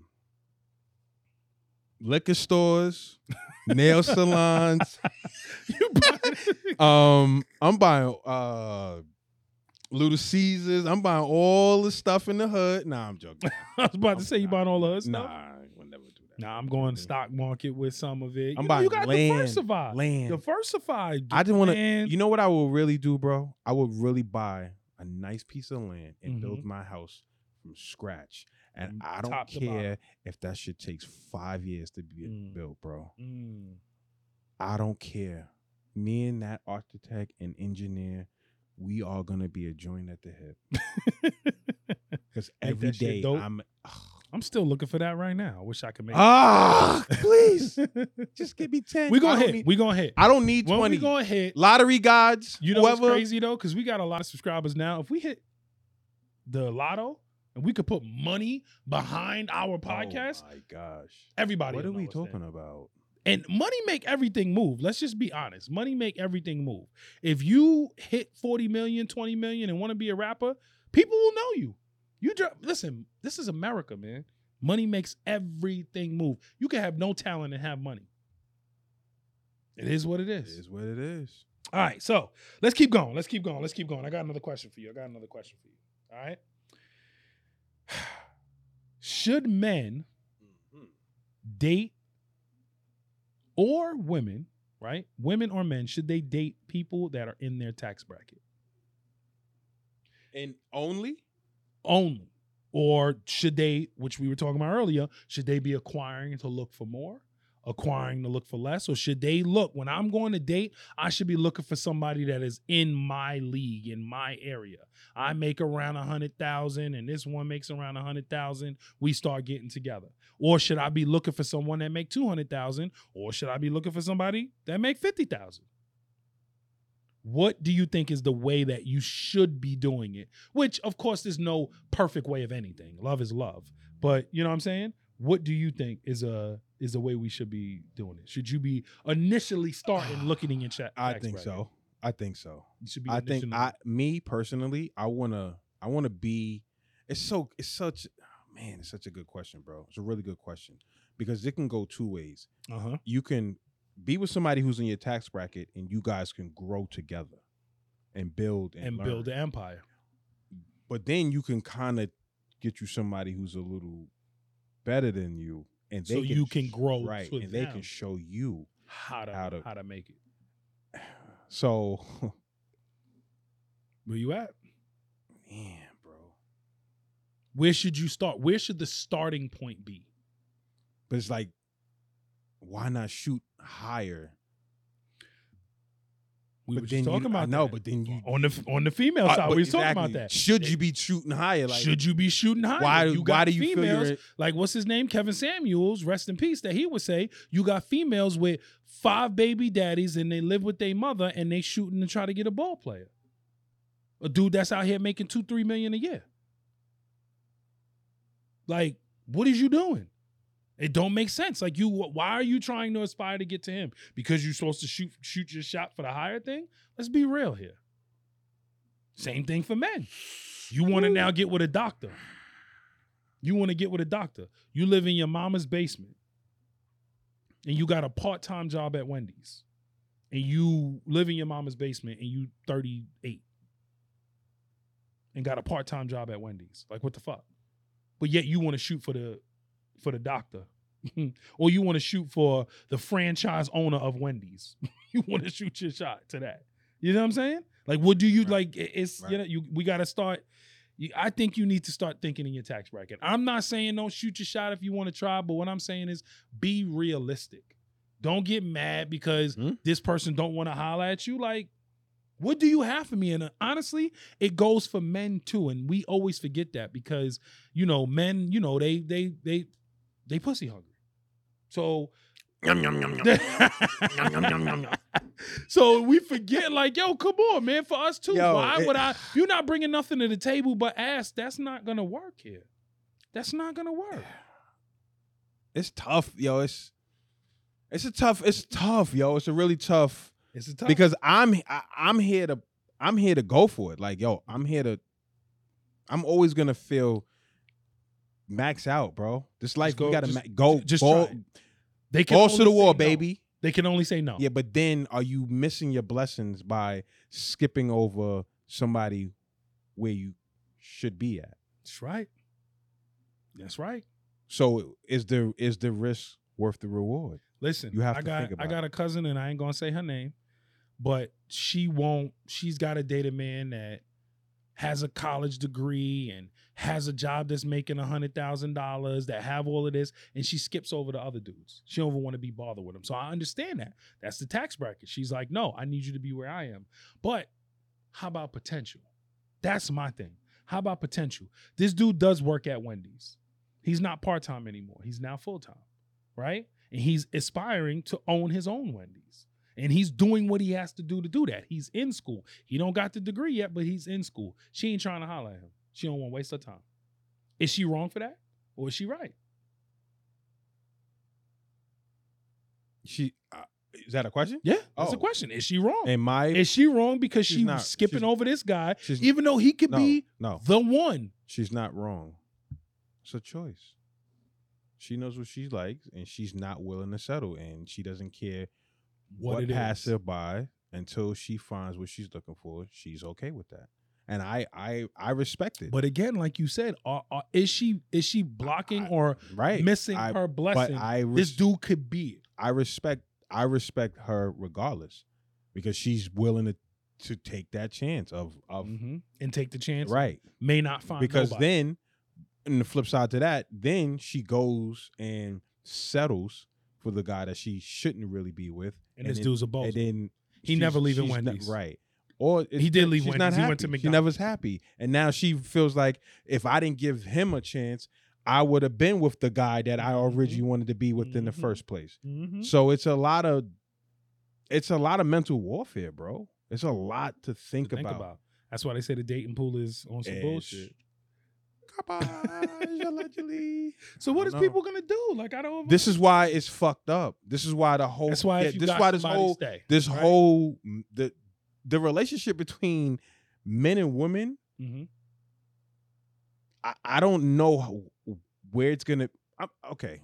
liquor stores, nail salons. you buying? Um, I'm buying uh Little Caesars. I'm buying all the stuff in the hood. Nah, I'm joking. I was about to say you buying all the other stuff. Nah, I will never do that. Nah, I'm going stock market with some of it. I'm you, buying you got land, diversify. land. Diversify. I just want to. land. You know what I will really do, bro? I would really buy a nice piece of land and Mhm. build my house from scratch. And From I don't top to care if that shit takes five years to be Mm. built, bro. Mm. I don't care. Me and that architect and engineer, we are gonna be a joint at the hip. Because every that shit day dope? I'm. I'm still looking for that right now. I wish I could make Ah, it. please, just give me ten. we I gonna don't hit. need- we gonna hit. I don't need When twenty. we gonna hit. Lottery gods, You know whoever. what's crazy though? Because we got a lot of subscribers now. If we hit the lotto and we could put money behind our podcast, Oh my gosh. everybody. What will are know we what's there. talking about? And money make everything move. Let's just be honest. Money make everything move. If you hit forty million, twenty million and want to be a rapper, people will know you. You dr- listen, this is America, man. Money makes everything move. You can have no talent and have money. It is what it It is. is what it is. All right, so let's keep going. Let's keep going. Let's keep going. I got another question for you. I got another question for you. All right. Should men date or women, right? Women or men, should they date people that are in their tax bracket And only? only? Or should they, which we were talking about earlier, should they be acquiring to look for more, acquiring to look for less? Or should they look, when I'm going to date, I should be looking for somebody that is in my league, in my area. I make around a hundred thousand and this one makes around a hundred thousand. We start getting together. Or should I be looking for someone that make two hundred thousand? Or should I be looking for somebody that make fifty thousand? What do you think is the way that you should be doing it? Which, of course, there's no perfect way of anything. Love is love. But you know what I'm saying? What do you think is a is the way we should be doing it? Should you be initially starting looking in your chat? I think so. I think so. You should be I think initially- I me personally, I wanna I wanna be it's so it's such man, it's such a good question, bro. It's a really good question. Because it can go two ways. uh-huh. You can be with somebody who's in your tax bracket and you guys can grow together and build and, and learn. build the empire. But then you can kind of get you somebody who's a little better than you, and they So can you can grow right, with and they them. can show you How to, how to- how to make it. So, Where you at? man, bro. Where should you start? Where should the starting point be? But it's like, why not shoot higher? We But were then just talking you, about I know, that. but then you on the on the female Uh, side, but we was talking exactly. about that. Should you be shooting higher? Like, Should you be shooting higher? why? You got why do you females, feel you're? like what's his name? Kevin Samuels, rest in peace, that he would say, you got females with five baby daddies and they live with their mother and they shooting to try to get a ball player. A dude that's out here making two, three million a year. Like, what is you doing? It don't make sense. Like, you, why are you trying to aspire to get to him? Because you're supposed to shoot shoot your shot for the higher thing? Let's be real here. Same thing for men. You want to now get with a doctor. You want to get with a doctor. You live in your mama's basement and you got a part-time job at Wendy's and you live in your mama's basement and you thirty-eight and got a part-time job at Wendy's. Like, what the fuck? But yet you want to shoot for the for the doctor. Or you want to shoot for the franchise owner of Wendy's. You want to shoot your shot to that. You know what I'm saying? Like, what do you Right. like? it- It's Right. you know, you we got to start. You, I think you need to start thinking in your tax bracket. I'm not saying don't shoot your shot if you want to try, but what I'm saying is be realistic. Don't get mad because Hmm? this person don't want to holler at you. Like, What do you have for me? And uh, honestly, it goes for men too. And we always forget that because, you know, men, you know, they they they they pussy hungry. So Yum, yum, yum, yum. Yum, yum, yum, yum, yum. so we forget, like, yo, come on, man, for us too. Yo, Why it- would I? If you're not bringing nothing to the table but ass, that's not gonna work here. That's not gonna work. It's tough, yo. It's it's a tough. It's tough, yo. It's a really tough It's a tough because I'm I, I'm here to I'm here to go for it. Like, yo, I'm here to. I'm always gonna feel max out, bro. This life go- we gotta just- ma- go just ball, try it. They can balls to only the wall, say no. baby. They can only say no. Yeah, but then are you missing your blessings by skipping over somebody where you should be at? That's right. That's right. So is the is the risk worth the reward? Listen, You have I to got think about I got a cousin, and I ain't gonna say her name, but she won't. She's got to date a man that has a college degree and has a job that's making a hundred thousand dollars, that have all of this, and she skips over the other dudes. She don't even want to be bothered with them. So I understand that. That's the tax bracket. She's like, no, I need you to be where I am. But how about potential? That's my thing. How about potential? This dude does work at Wendy's. He's not part-time anymore. He's now full-time, right? And he's aspiring to own his own Wendy's. And he's doing what he has to do to do that. He's in school. He don't got the degree yet, but he's in school. She ain't trying to holler at him. She don't want to waste her time. Is she wrong for that? Or is she right? She uh, is that a question? Yeah, that's Oh. a question. Is she wrong? Am I? Is she wrong because She's she's not- skipping she's- over this guy, she's- even though he could no, be no. the one? She's not wrong. It's a choice. She knows what she likes, and she's not willing to settle, and she doesn't care What what, it is. passes her by until she finds what she's looking for. She's okay with that, and I, I, I respect it. But again, like you said, are, are, is she is she blocking or right, missing I- her but blessing? I, res- This dude could be it. I respect, I respect her regardless, because she's willing to to take that chance of of Mhm. And take the chance. right. May not find Because nobody. then, and the flip side to that, then she goes and settles for the guy that she shouldn't really be with, and this then, dude's a and boss. then He she's- never leaving she's not- Wendy's. right? Or it's- He did leave she's Wendy's. Not He happy. went to She McDonald's. never's happy, and now she feels like if I didn't give him a chance, I would have been with the guy that I originally wanted to be with in the Mhm. first place. Mhm. So it's a lot of, it's a lot of mental warfare, bro. It's a lot to think, To think about. about. That's why they say the dating pool is on some Ish. bullshit. Garbage, allegedly. So what I is don't know. people gonna do? Like I don't. This is why it's fucked up. This is why the whole. That's why yeah, if you this got is why this somebody, whole stay, this right? whole the the relationship between men and women. Mhm. I, I don't know how, where it's gonna. I'm, okay,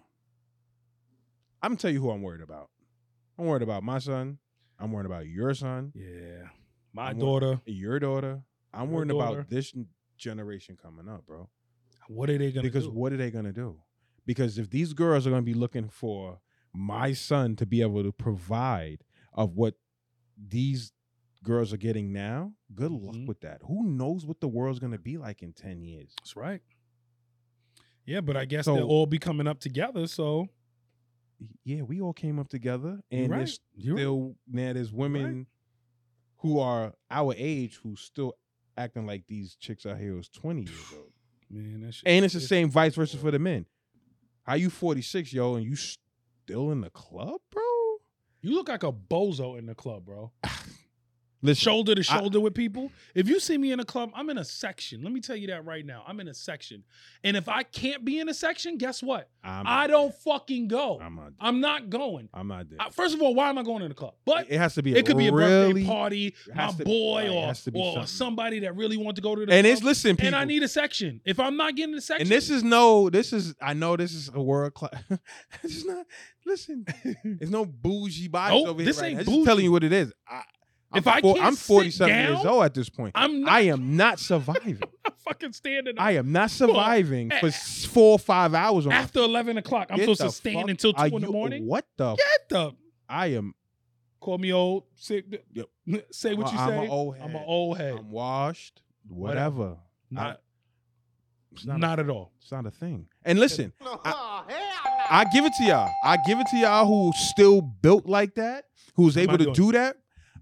I'm gonna tell you who I'm worried about. I'm worried about my son. I'm worried about your son, Yeah, my I'm wor- daughter. your daughter. I'm Your worried daughter. about this generation coming up, bro. What are they gonna Because do? what are they gonna do? Because if these girls are gonna be looking for my son to be able to provide of what these girls are getting now, good luck Mhm. with that. Who knows what the world's gonna be like in ten years? That's right. Yeah, but I guess So- they'll all be coming up together. So Yeah, we all came up together, you're and right. there's You're right. still now there's women who are our age who still acting like these chicks out here was twenty years old. Man, that shit. And it's the same vice versa for the men. How you forty-six, yo, and you still in the club, bro? You look like a bozo in the club, bro. Listen, Shoulder to I- shoulder with people. If you see me in a club, I'm in a section. Let me tell you that right now. I'm in a section. And if I can't be in a section, guess what? I'm I don't fucking go. I'm not. I'm not going. I'm not there. I- First of all, why am I going to the club? But it has to be. it could be a really, birthday party, it my has to- boy, right, it or, has to be or something. somebody that really want to go to the And club. it's listen, people. and I need a section. If I'm not getting a section, and this is no. This is. I know this is a world class. This is not. Listen, there's no bougie vibes Nope, over here. this right ain't now. I'm bougie. just telling you what it is. I, I'm If I four- can't I'm sit forty-seven years down, old at this point. I'm not, I am not surviving. I'm fucking standing up. I am not surviving eh, for s- four or five hours. On After eleven o'clock. I'm Get supposed the to stand fuck- until two are in the you- morning. What the? Get the I am. call me old. Say, Yep. say what you I'm say. an old head. I'm an old head. I'm washed. Whatever. Whatever. not It's not, not. a, at all. it's not a thing. And listen, I, I give it to y'all. I give it to y'all who still built like that, who's I'm able not to doing do that.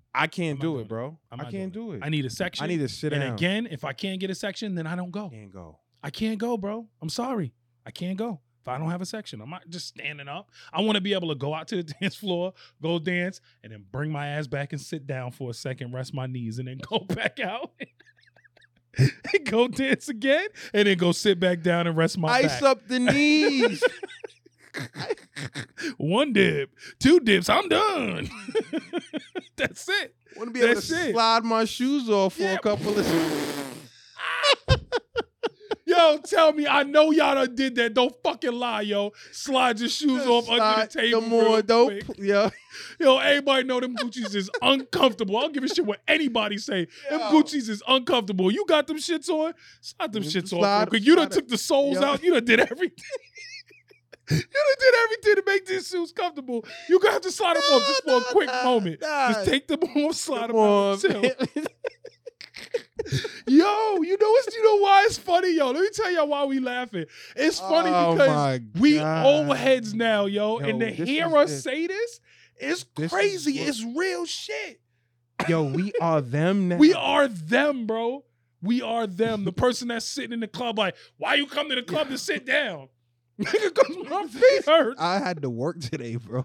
I can't I'm not do doing it, it. bro. I'm I not can't doing do it. I need a section. I need to sit and down. again, if I can't get a section, then I don't go. Can't go. I can't go, bro. I'm sorry. I can't go. If I don't have a section, I'm not just standing up. I want to be able to go out to the dance floor, go dance, and then bring my ass back and sit down for a second, rest my knees, and then go back out. And go dance again, and then go sit back down and rest my Ice back. up the knees. One dip, two dips, I'm done. That's it. Want to be able That's to it. slide my shoes off for Yeah. a couple of. Yo, tell me, I know y'all done did that. Don't fucking lie, yo. Slide your shoes off under Slide the table. Come real on, don't. quick. pl- Yeah. Yo, everybody know them Gucci's is uncomfortable. I don't give a shit what anody say. Them Yo. Gucci's is uncomfortable. You got them shits on? Slide them shits off real Slide- quick. You done slide took the soles Yo. out. You done did everything. You done did everything to make these shoes comfortable. You gonna have to slide them off just for a Nah, quick nah, moment. nah. Just take them off, slide Come them out. on, Chill. man. Yo, you know what's you know why it's funny, yo? Let me tell y'all why we laughing. It's funny Oh because my we God. old heads now, yo, Yo, and to this hear is us it. say this, it's This is crazy. what- It's real shit. Yo, we are them now. We are them, bro. We are them. The person that's sitting in the club, like, why you come to the club to sit down? Nigga, cause my feet hurt. I had to work today, bro.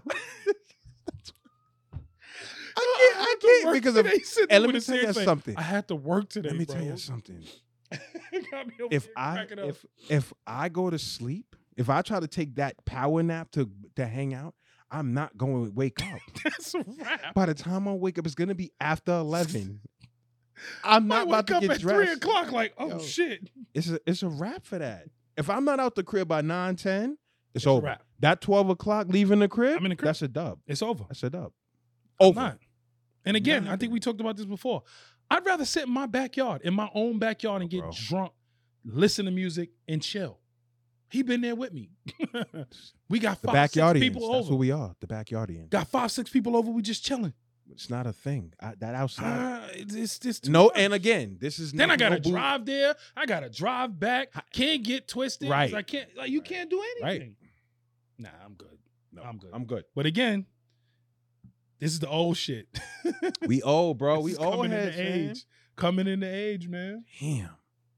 I I can't. had I to can't work because of. today, sitting And let with me his tell you hands like, something. I had to work today. Let me bro. tell you something. Got me over If here I cracking up. if if I go to sleep, if I try to take that power nap to to hang out, I'm not going to wake up. That's a wrap. By the time I wake up, it's gonna be after eleven. I'm I not wake about to up get at three dressed. o'clock, like, oh Yo. shit. It's a it's a wrap for that. If I'm not out the crib by nine ten, it's, It's a over. wrap. That twelve o'clock leaving the crib, I'm in the crib. that's a dub. It's over. That's a dub. I'm Over. not. And again, Not I think we talked about this before. I'd rather sit in my backyard, in my own backyard, and get Bro. drunk, listen to music, and chill. He been there with me. We got The five, six backyardians. people That's over. who we are. The backyardians. Got five, six people over. We just chilling. It's not a thing. I, that outside. Uh, it's just too no, much. and again, this is Then no, I gotta no boo- drive there. I gotta drive back. Can't get twisted. 'cause Right. I can't. Like you can't do Right. anything. Nah, I'm good. No, I'm good. I'm good. But again, this is the old shit. We old, bro. This We is old coming heads, in the man. age. Coming in the age, man. Damn.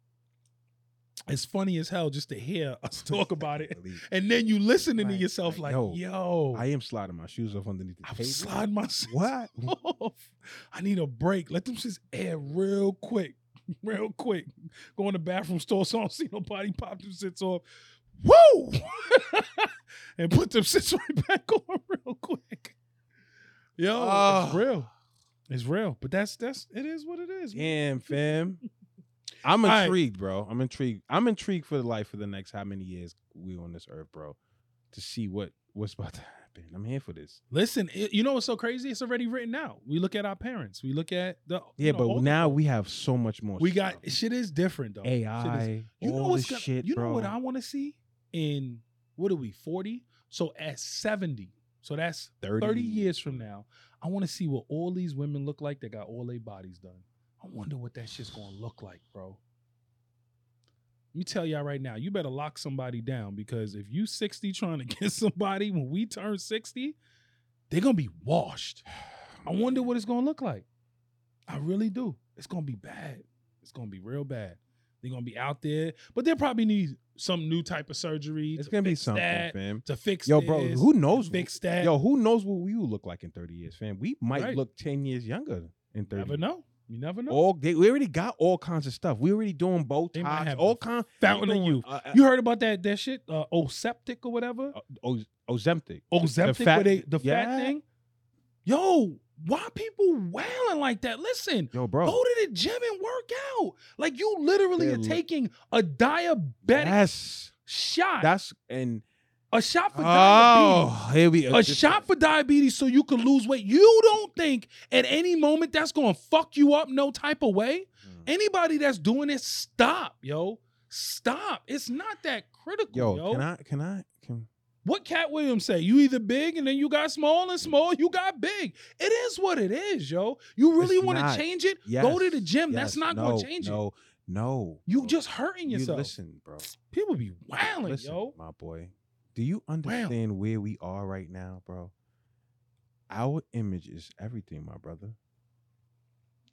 It's funny as hell just to hear us talk about it. Really. And then you listening to Like- yourself like, like, yo, yo, I am sliding my shoes off underneath the I'm table. sliding my shit What? off. I need a break. Let them just air real quick. Real quick. Go in the bathroom stall so I don't see nobody pop them shits off. Woo! And put them shits right back on real quick. Yo, Oh. it's real. It's real. But that's that's it is what it is. man. Damn, fam. I'm All right. intrigued, bro. I'm intrigued. I'm intrigued for the life for the next how many years we on this earth, bro. To see what what's about to happen. I'm here for this. Listen, it, you know what's so crazy? It's already written out. We look at our parents. We look at the Yeah, you know, but older now folks. we have so much more. we stuff. got shit is different though. A Shit is- I, You know all what's this gonna, shit, You bro. know what I want to see in what are we forty? So at seventy, so that's thirty, thirty years from now. I want to see what all these women look like that got all their bodies done. I wonder what that shit's gonna look like, bro. Let me tell y'all right now, you better lock somebody down because if you sixty trying to get somebody when we turn sixty, they're gonna be washed. I wonder what it's gonna look like. I really do. It's gonna be bad. It's gonna be real bad. They're gonna be out there, but they'll probably need some new type of surgery. It's to gonna be fix something, that, fam. to fix Yo, bro, this, who to knows? fix that. Yo, who knows what we will look like in thirty years, fam? We might Right. look ten years younger in thirty. Never know. You never know. All they, we already got all kinds of stuff. We already doing They might Botox, have all a kind. Fountain of doing, youth. Uh, uh, You heard about that that shit? Uh, Oseptic or whatever? uh, Oz- Ozempic. Ozempic, the fat- where they, the yeah. fat thing? Yo, why people wailing like that? Listen, Yo, bro. go to the gym and work out. Like you literally They're are li- taking a diabetic Yes, shot. that's and a shot for diabetes. oh, here we A shot for diabetes so you can lose weight. You don't think at any moment that's gonna fuck you up no type of way? Mm. Anybody that's doing it, stop, yo. Stop. It's not that critical, Yo, yo. can I? Can I? Can What Cat Williams say? You either big and then you got small and small, you got big. It is what it is, yo. You really It's want to not. change it? yes, Go to the gym. That's yes, not no, gonna change it. No, no. You bro. just hurting You yourself. listen, bro. People be wailing, Listen, yo. my boy. Do you understand where we are right now, bro? Our image is everything, my brother.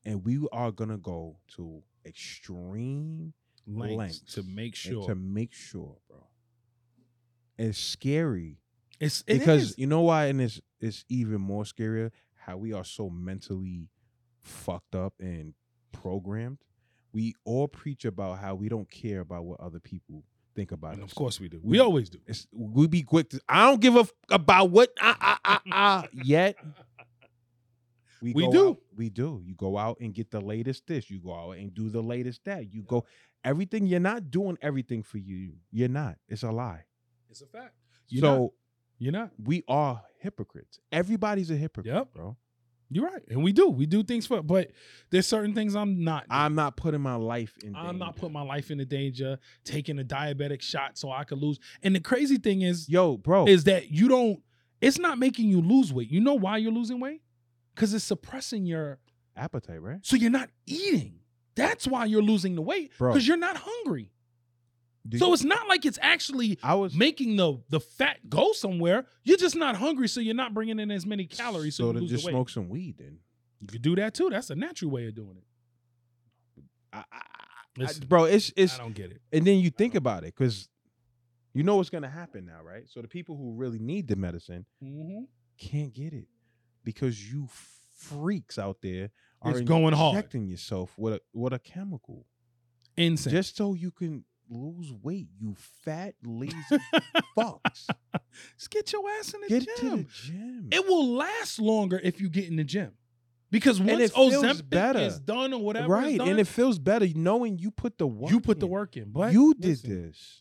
and we are gonna go to extreme lengths, lengths to make and sure. to make sure, bro. It's scary It's it because is. you know why, and it's it's even more scarier how we are so mentally fucked up and programmed. We all preach about how we don't care about what other people think about And us. of course we do. We- We always do. It's, we be quick to, I don't give a f- about what ah, ah, ah, ah, yet. We, We go do. out- we do. You go out and get the latest this. You go out and do the latest that. You go everything. You're not doing everything for you. You're not. It's a lie. It's a fact. You're so not. You're not. we are hypocrites. Everybody's a hypocrite, Yep. bro. You're right. And we do. We do things for, but there's certain things I'm not. doing. I'm not putting my life in. I'm not danger. putting my life into danger, taking a diabetic shot so I could lose. And the crazy thing is, Yo, bro. is that you don't, it's not making you lose weight. You know why you're losing weight? Because it's suppressing your, appetite, right? so you're not eating. That's why you're losing the weight, Bro. because you're not hungry. Do So you- it's not like it's actually I was making the the fat go somewhere. You're just not hungry, so you're not bringing in as many calories. So, So you to lose just the weight. smoke some weed then. You could do that too. That's a natural way of doing it. I, I, I, Listen, bro, it's it's I don't get it. and then you think about it because you know what's gonna happen now, right? So the people who really need the medicine Mm-hmm. can't get it because you freaks out there are It's going hard. injecting yourself with a with a chemical Insane. just so you can lose weight. You fat lazy fucks. Just get your ass in the Get gym. to the gym. It will last longer if you get in the gym. Because once it feels Ozempic better. is done or whatever, right, is done, and it feels better knowing you put the work. you put the in. work in. But you did listen, this.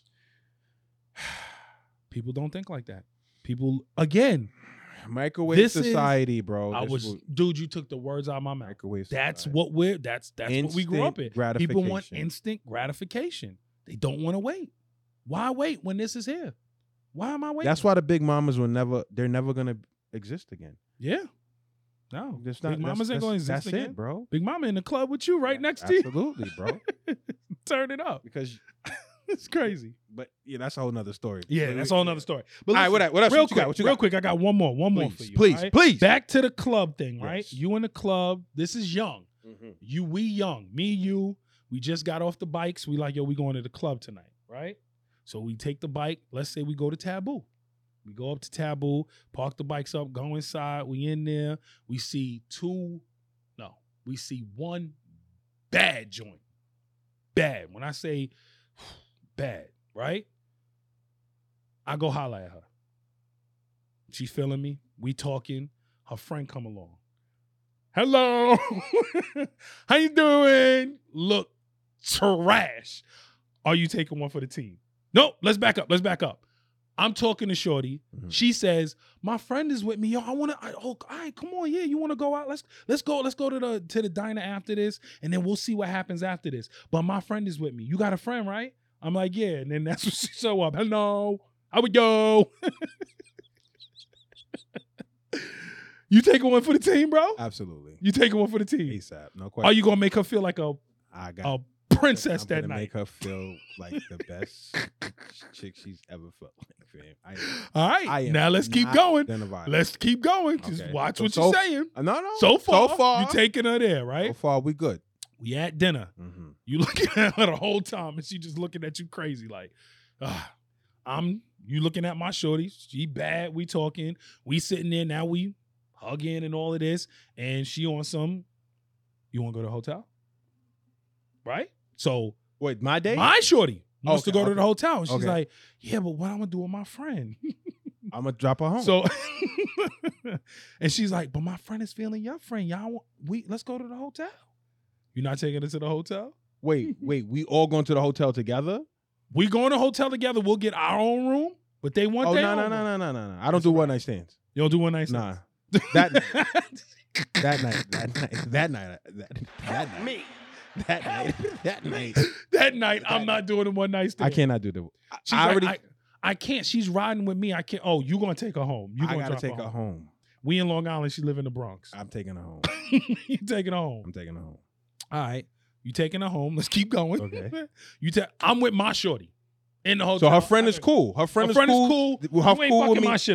people don't think like that. People, again, Microwave This is- society, bro. I This was, what- dude, you took the words out of my mouth. microwave. That's society. what we're, that's that's what we grew up in. Instant People want gratification. instant gratification. They don't want to wait. Why wait when this is here? Why am I waiting? That's why the big mamas will never. They're never gonna exist again. Yeah. No. That's Big not. Mamas that's, ain't going to that's- exist That's again. it, bro. Big Mama in the club with you right next to you. Absolutely, bro. Turn it up. Because, It's crazy. but yeah, that's a whole nother story. Yeah, But that's we- a whole nother story. But All right, listen, what, else- what else? real What you quick, got? What you real got? quick, I got one more, one more Please, for you. please, all right? please. Back to the club thing, right? Yes. You in the club. This is young. Mhm. You, we young. Me, you. We just got off the bikes. We like, yo, we going to the club tonight, right? So we take the bike. Let's say we go to Taboo. We go up to Taboo, park the bikes up, go inside. We in there. We see two, no, we see one bad joint. Bad. When I say bad, right? I go holler at her. She feeling me. We talking. Her friend come along. Hello. How you doing? Look, trash. Are you taking one for the team? No, let's back up. Let's back up. I'm talking to Shorty. Mhm. She says, "My friend is with me. Yo, I want to. Oh, all right, come on, yeah. You want to go out? Let's let's go. Let's go to the to the diner after this, and then we'll see what happens after this. But my friend is with me. You got a friend, right? I'm like, yeah. And then that's when she show up. Hello, how we go? You taking one for the team, bro? Absolutely. You taking one for the team? ASAP. No question. Are you gonna make her feel like a I got. a princess I'm that gonna night? Make her feel like the best chick she's ever felt like, fam. I, All right, I am now let's keep not going. gonna vibe. Let's keep going. Just Okay. watch So- what so- you're saying. Uh, no, no. So far, so far, you taking her there, right? So far, we good. We at dinner. Mm-hmm. You looking at her the whole time, and she just looking at you crazy, like, ah, I'm. You looking at my shorty? She bad. We talking. We sitting there now. We hugging and all of this, and she on some. You want to go to the hotel, right? So Wait, my day? my shorty wants to Okay, go to okay. the hotel, and she's Okay. like, "Yeah, but what I'm gonna do with my friend?" I'm gonna drop her home. So, and she's like, "But my friend is feeling your friend. Y'all, want, we let's go to the hotel. You're not taking her to the hotel? wait, wait. We all going to the hotel together? We go in the hotel together. We'll get our own room, but they want Oh their no, no, own no, room. no, no, no, no. I don't That's do all one right. night stands. You don't do one night Nah. stands. That that night, that night, that night, that, that night, me. that night, that night. that night, I'm That- not doing a one night stand. I cannot do the. I, She's I like, already. I, I can't. She's riding with me. I can't. Oh, you gonna take her home? You I gonna gotta drop take her her home? home. We in Long Island. She live in the Bronx. I'm taking her home. You taking her home? I'm taking her home. All right. You taking her home? Let's keep going. Okay. You ta- I'm with my shorty in the hotel. So her friend I is think- cool. Her friend, Her is, friend cool. is cool. Well, her You ain't cool fucking with me. my shit up.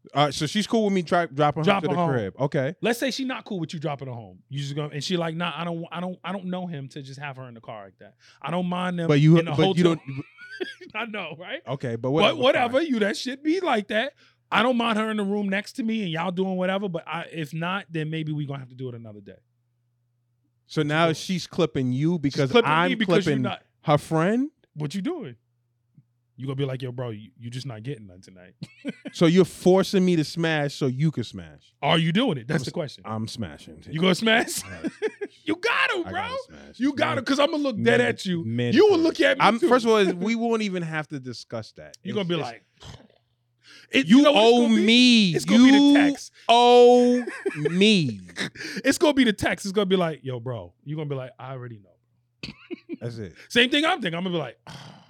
All right, so she's cool with me tri- dropping Drop her to her the home. crib. Okay. Let's say she's not cool with you dropping her home. You just go and she like, nah, I don't, I don't, I don't, I don't know him to just have her in the car like that. I don't mind them. But you, in the but you hotel. don't. I know, right? Okay, but whatever. But whatever, you that shit be like that. I don't mind her in the room next to me and y'all doing whatever. But I, if not, then maybe we gonna have to do it another day. So now doing? she's clipping you because She's clipping I'm me because you're clipping not. her friend. What you doing? You gonna be like, yo, bro, you, you just not getting none tonight. So you're forcing me to smash so you can smash. Are you doing it? That's I'm, the question. I'm smashing. You gonna smash? I gotta You got to, I bro. gotta smash. You got to, Man- because I'm gonna look dead man- at you. mandatory. You will look at me I'm too. first of all, we won't even have to discuss that. You're gonna It's- be it's- like, it, you, know what it's owe gonna be? me. It's gonna you be the text. owe me. It's gonna be the text. It's gonna be like, yo, bro. You're gonna be like, I already know. That's it. Same thing I'm thinking. I'm gonna be like,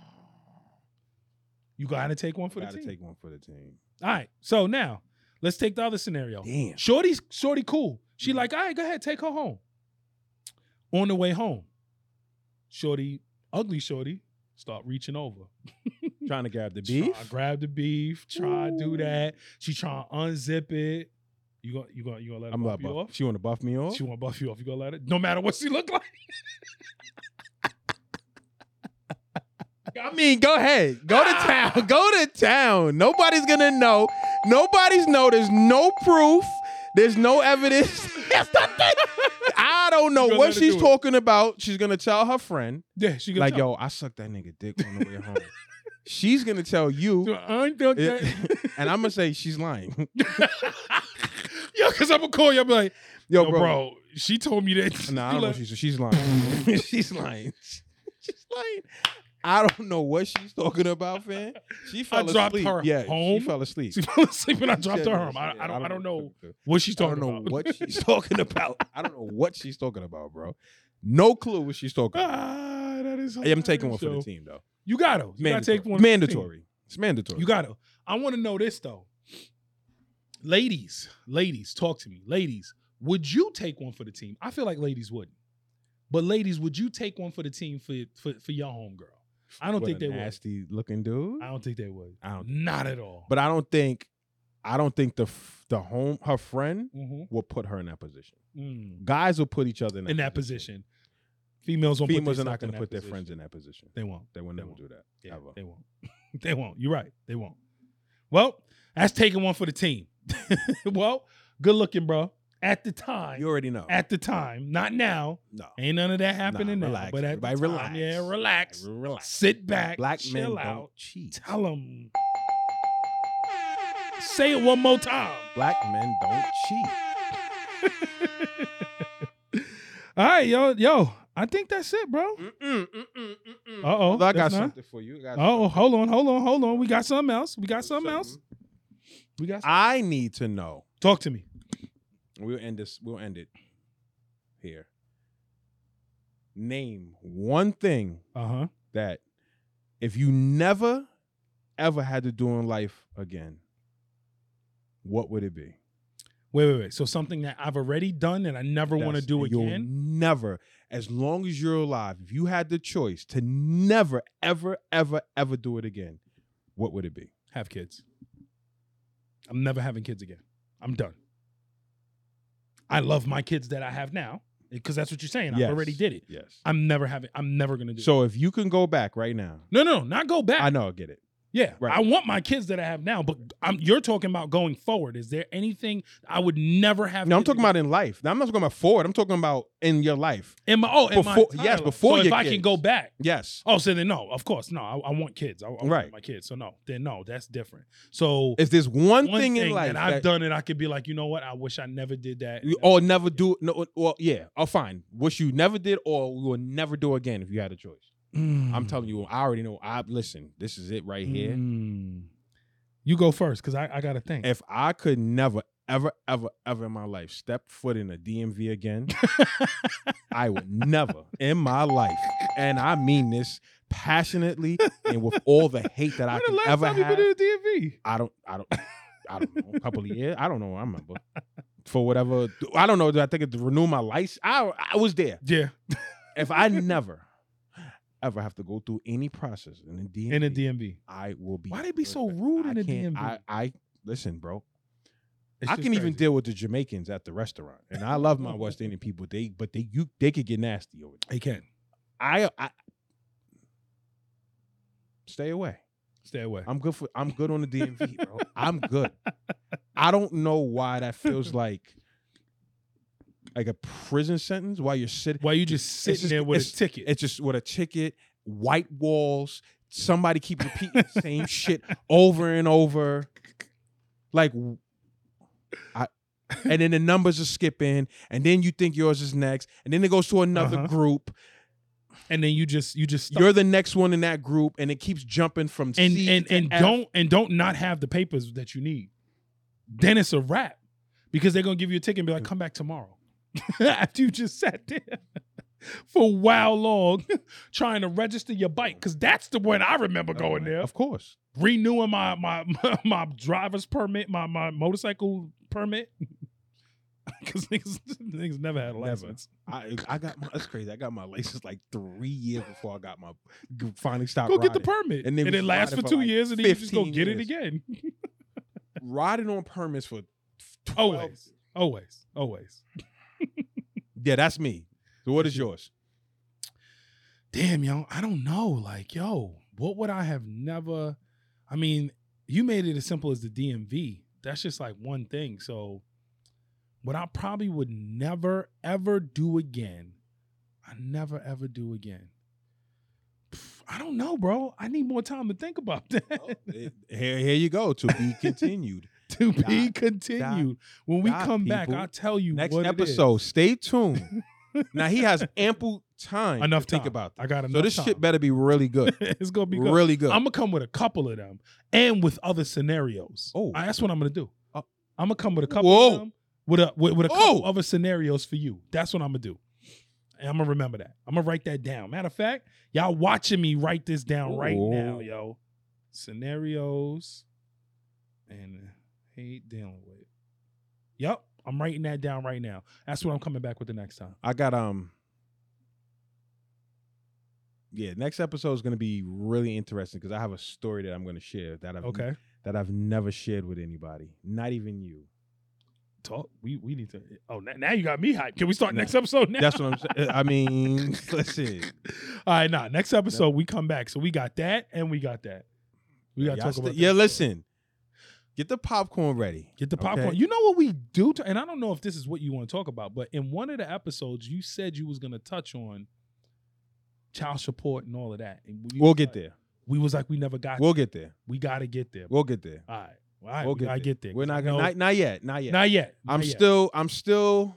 you gotta take one for Gotta the team. take one for the team. All right. So now let's take the other scenario. Damn. Shorty's shorty cool. She like, all right, go ahead, take her home. On the way home, shorty, ugly shorty, start reaching over. Trying to grab the beef. Try, grab the beef. Try to do Ooh. that. She trying to unzip it. You gonna you gonna you gonna let her I'm buff about you buff. off? She want to buff me off. She want to buff you off. You gonna let it? No matter what she look like. I mean, go ahead. Go to town. Go to town. Nobody's gonna know. Nobody's know. There's no proof. There's no evidence. I don't know You gonna what let her she's do it. talking about. She's gonna tell her friend, Yeah, she gonna like, tell. yo, I sucked that nigga dick on the way home. She's gonna tell you, So I don't it- that- and I'm gonna say she's lying. Yo, cause I'm gonna call you. I'm like, Yo, yo, bro. bro. She told me that. Nah, I You don't know. like- She's she's lying. she's lying. She's lying. I don't know what she's talking about, fam. She fell dropped asleep. her yeah, home. she fell asleep. She fell asleep and I dropped Yeah, her yeah, home. I, yeah, I don't. I don't know what the- what she's I talking don't know about. what she's talking about. I don't know what she's talking about, bro. No clue what she's talking about. Ah, that is. I am taking one for the hilarious, team, though. yo. You gotta. You gotta Mandatory. take one. for the team. mandatory. It's mandatory. You gotta. I want to know this though. Ladies, ladies, talk to me. Ladies, would you take one for the team? I feel like ladies wouldn't. But ladies, would you take one for the team for for, for your homegirl? I don't What think a they would. nasty looking dude. I don't think they would. I don't. Not at all. But I don't think. I don't think the f- the home her friend Mhm. will put her in that position. Mm. Guys will put each other in that, In that position, females won't. Females put are not going to put their friends in that position. They won't. They will They never won't. do that. Yeah, ever. they won't. They won't. You're right. They won't. Well, that's taking one for the team. Well, good looking, bro. At the time, You already know. at the time, not now. no. Ain't none of that happening Nah, now. relax. But at Everybody the time, relax. yeah, relax. Relax. Sit back. Black chill men out. don't cheat. Tell them. Say it one more time. Black men don't cheat. All right, yo, yo. I think that's it, bro. Mm-mm, mm-mm, mm-mm. Uh-oh, I got that's not- something for you. I got Oh, something. hold on, hold on, hold on. We got something else. We got something else. We got. Something. I need to know. Talk to me. We'll end this. We'll end it here. Name one thing Uh huh. that if you never ever had to do in life again, what would it be? Wait, wait, wait. So something that I've already done and I never want to That's- do you'll again. Never, as long as you're alive, if you had the choice to never, ever, ever, ever do it again, what would it be? Have kids. I'm never having kids again. I'm done. I love my kids that I have now because that's what you're saying. Yes. I already did it. Yes. I'm never having. I'm never gonna do. it. So if you can go back right now, No, no, no, not go back. I know, I get it. Yeah, Right. I want my kids that I have now, but I'm, you're talking about going forward. Is there anything I would never have? No, I'm kids talking again? about in life. Now, I'm not talking about forward. I'm talking about in your life. in my oh, in my Before- entire yes, life. before So if your I can kids. go back. Yes. Oh, so then no, of course, no. I, I want kids. I, I want Right. my kids. So no, then no, that's different. So If there's one, one thing, thing in life that I've that done it, I could be like, you know what? I wish I never did that. you, or never do, no, or yeah, or fine, wish you never did, or we will never do again if you had a choice. I'm telling you, I already know. I listen. This is it right here. Mm. You go first, because I, I got to think. If I could never, ever, ever, ever in my life step foot in a D M V again, I would never in my life, and I mean this passionately and with all the hate that I When the can last ever time you have. been to the D M V? I don't, I don't, I don't know. A couple of years, I don't know. I remember for whatever. I don't know. I think it to renew my license. I, I was there. Yeah, If I never ever have to go through any process in the D M V, in the D M V. I will be. Why they be so perfect. rude I in the can't- D M V? I, I listen, bro. It's I just can even crazy. deal with the Jamaicans at the restaurant, and I love my West Indian people. They, but they, you, they could get nasty over there. They can I, I stay away. stay away. I'm good for. I'm good on the D M V, bro. I'm good. I don't know why that feels like like a prison sentence while you're sitting. Why you just sitting just- there with it's- a ticket? It's just with a ticket, white walls. Somebody keep repeating the same shit over and over, like. I, and then the numbers are skipping, and then you think yours is next, and then it goes to another Uh-huh. group. and then you just you just stuck. You're the next one in that group, and it keeps jumping from and C and to and F. don't and don't not have the papers that you need. Then it's a wrap because they're gonna give you a ticket and be like, come back tomorrow. After you just sat there for a while long trying to register your bike, because that's the one I remember going there. Of course. Renewing my my my, my driver's permit, my my motorcycle permit. Because niggas, niggas never had a Never. license. I I got my that's crazy. I got my license like three years before I got my finally stopped Go get the riding. permit. And And, they it was lasts for riding for two like years and then you just go fifteen get it years. again. Riding on permits for twelve. Always. Always. Always. Yeah, that's me. So what is yours? Damn, yo, I don't know. Like, yo, what would I have never? I mean, you made it as simple as the D M V. That's just like one thing. So, what I probably would never ever do again, I never ever do again. Pff, I don't know, bro. I need more time to think about that. Oh, it- here, here you go. To be continued. to be Dot, continued. When we dot, come back, people. I'll tell you Next what it is. episode. Stay tuned. Now he has ample time Enough to think time. about that. I got enough So this time. shit better be really good. It's gonna be good. Really good. I'm gonna come with a couple of them and with other scenarios. Oh. Uh, that's what I'm gonna do. Oh. I'm gonna come with a couple Whoa. of them with a with, with a couple Oh. other scenarios for you. That's what I'm gonna do. And I'm gonna remember that. I'm gonna write that down. Matter of fact, y'all watching me write this down right Oh. now, yo. Scenarios and hate dealing with. Yep, I'm writing that down right now. That's what I'm coming back with the next time. I got um yeah, next episode is going to be really interesting because I have a story that I'm going to share that I've Okay. that I've never shared with anybody, not even you. Talk. We we need to. Oh, now, now you got me hyped. Can we start No. next episode now? That's what I'm saying. I mean, listen, All right, nah. Next episode we come back. So we got that and we got that. We got to Y'all talk st- about. yeah. that. Listen, get the popcorn ready. Get the popcorn. okay? You know what we do? To, and I don't know if this is what you want to talk about, but in one of the episodes, you said you was going to touch on child support and all of that. And we We'll was get like- there. We was like, we never got. We'll get there. we got to get there. We'll get there. all right. All right. We'll we get gotta there. get there. We're not I gonna know- not, not yet. Not yet. Not yet. I'm not yet. still. I'm still.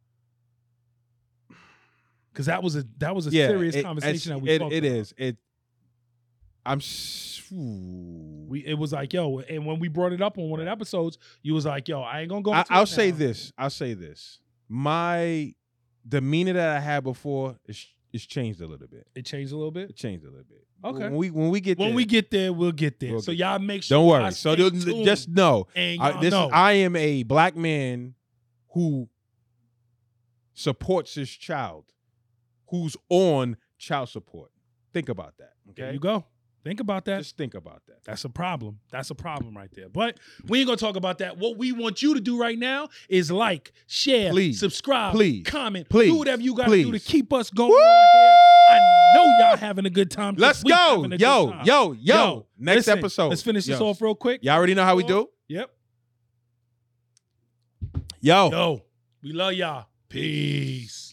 because that was a that was a yeah. serious it- conversation that it's- we it, talked it about. is. It. I'm. s- ooh. We it was like, yo, and when we brought it up on one of the episodes, you was like, yo, I ain't gonna go. I, into I'll it say now. this. I'll say this. My demeanor that I had before is is changed a little bit. It changed a little bit. It changed a little bit. Okay. When we when we get When there, we get there, we'll get there. We'll so get y'all make sure. don't y'all worry. So stay th- tuned. just know, and I, y'all this know. is I am a black man who supports his child, who's on child support. Think about that. There Okay. you go. Think about that. Just think about that. That's a problem. That's a problem right there. But we ain't gonna talk about that. What we want you to do right now is like, share, Please. subscribe, Please. comment, Please. do whatever you gotta do to Please. keep us going on here. I know y'all having a good time. 'cause Let's we go. having a good Yo, time. yo, yo, Yo, Next listen, episode. Let's finish this Yo. off real quick. Y'all already know how we do? Yep. Yo. Yo, we love y'all. Peace.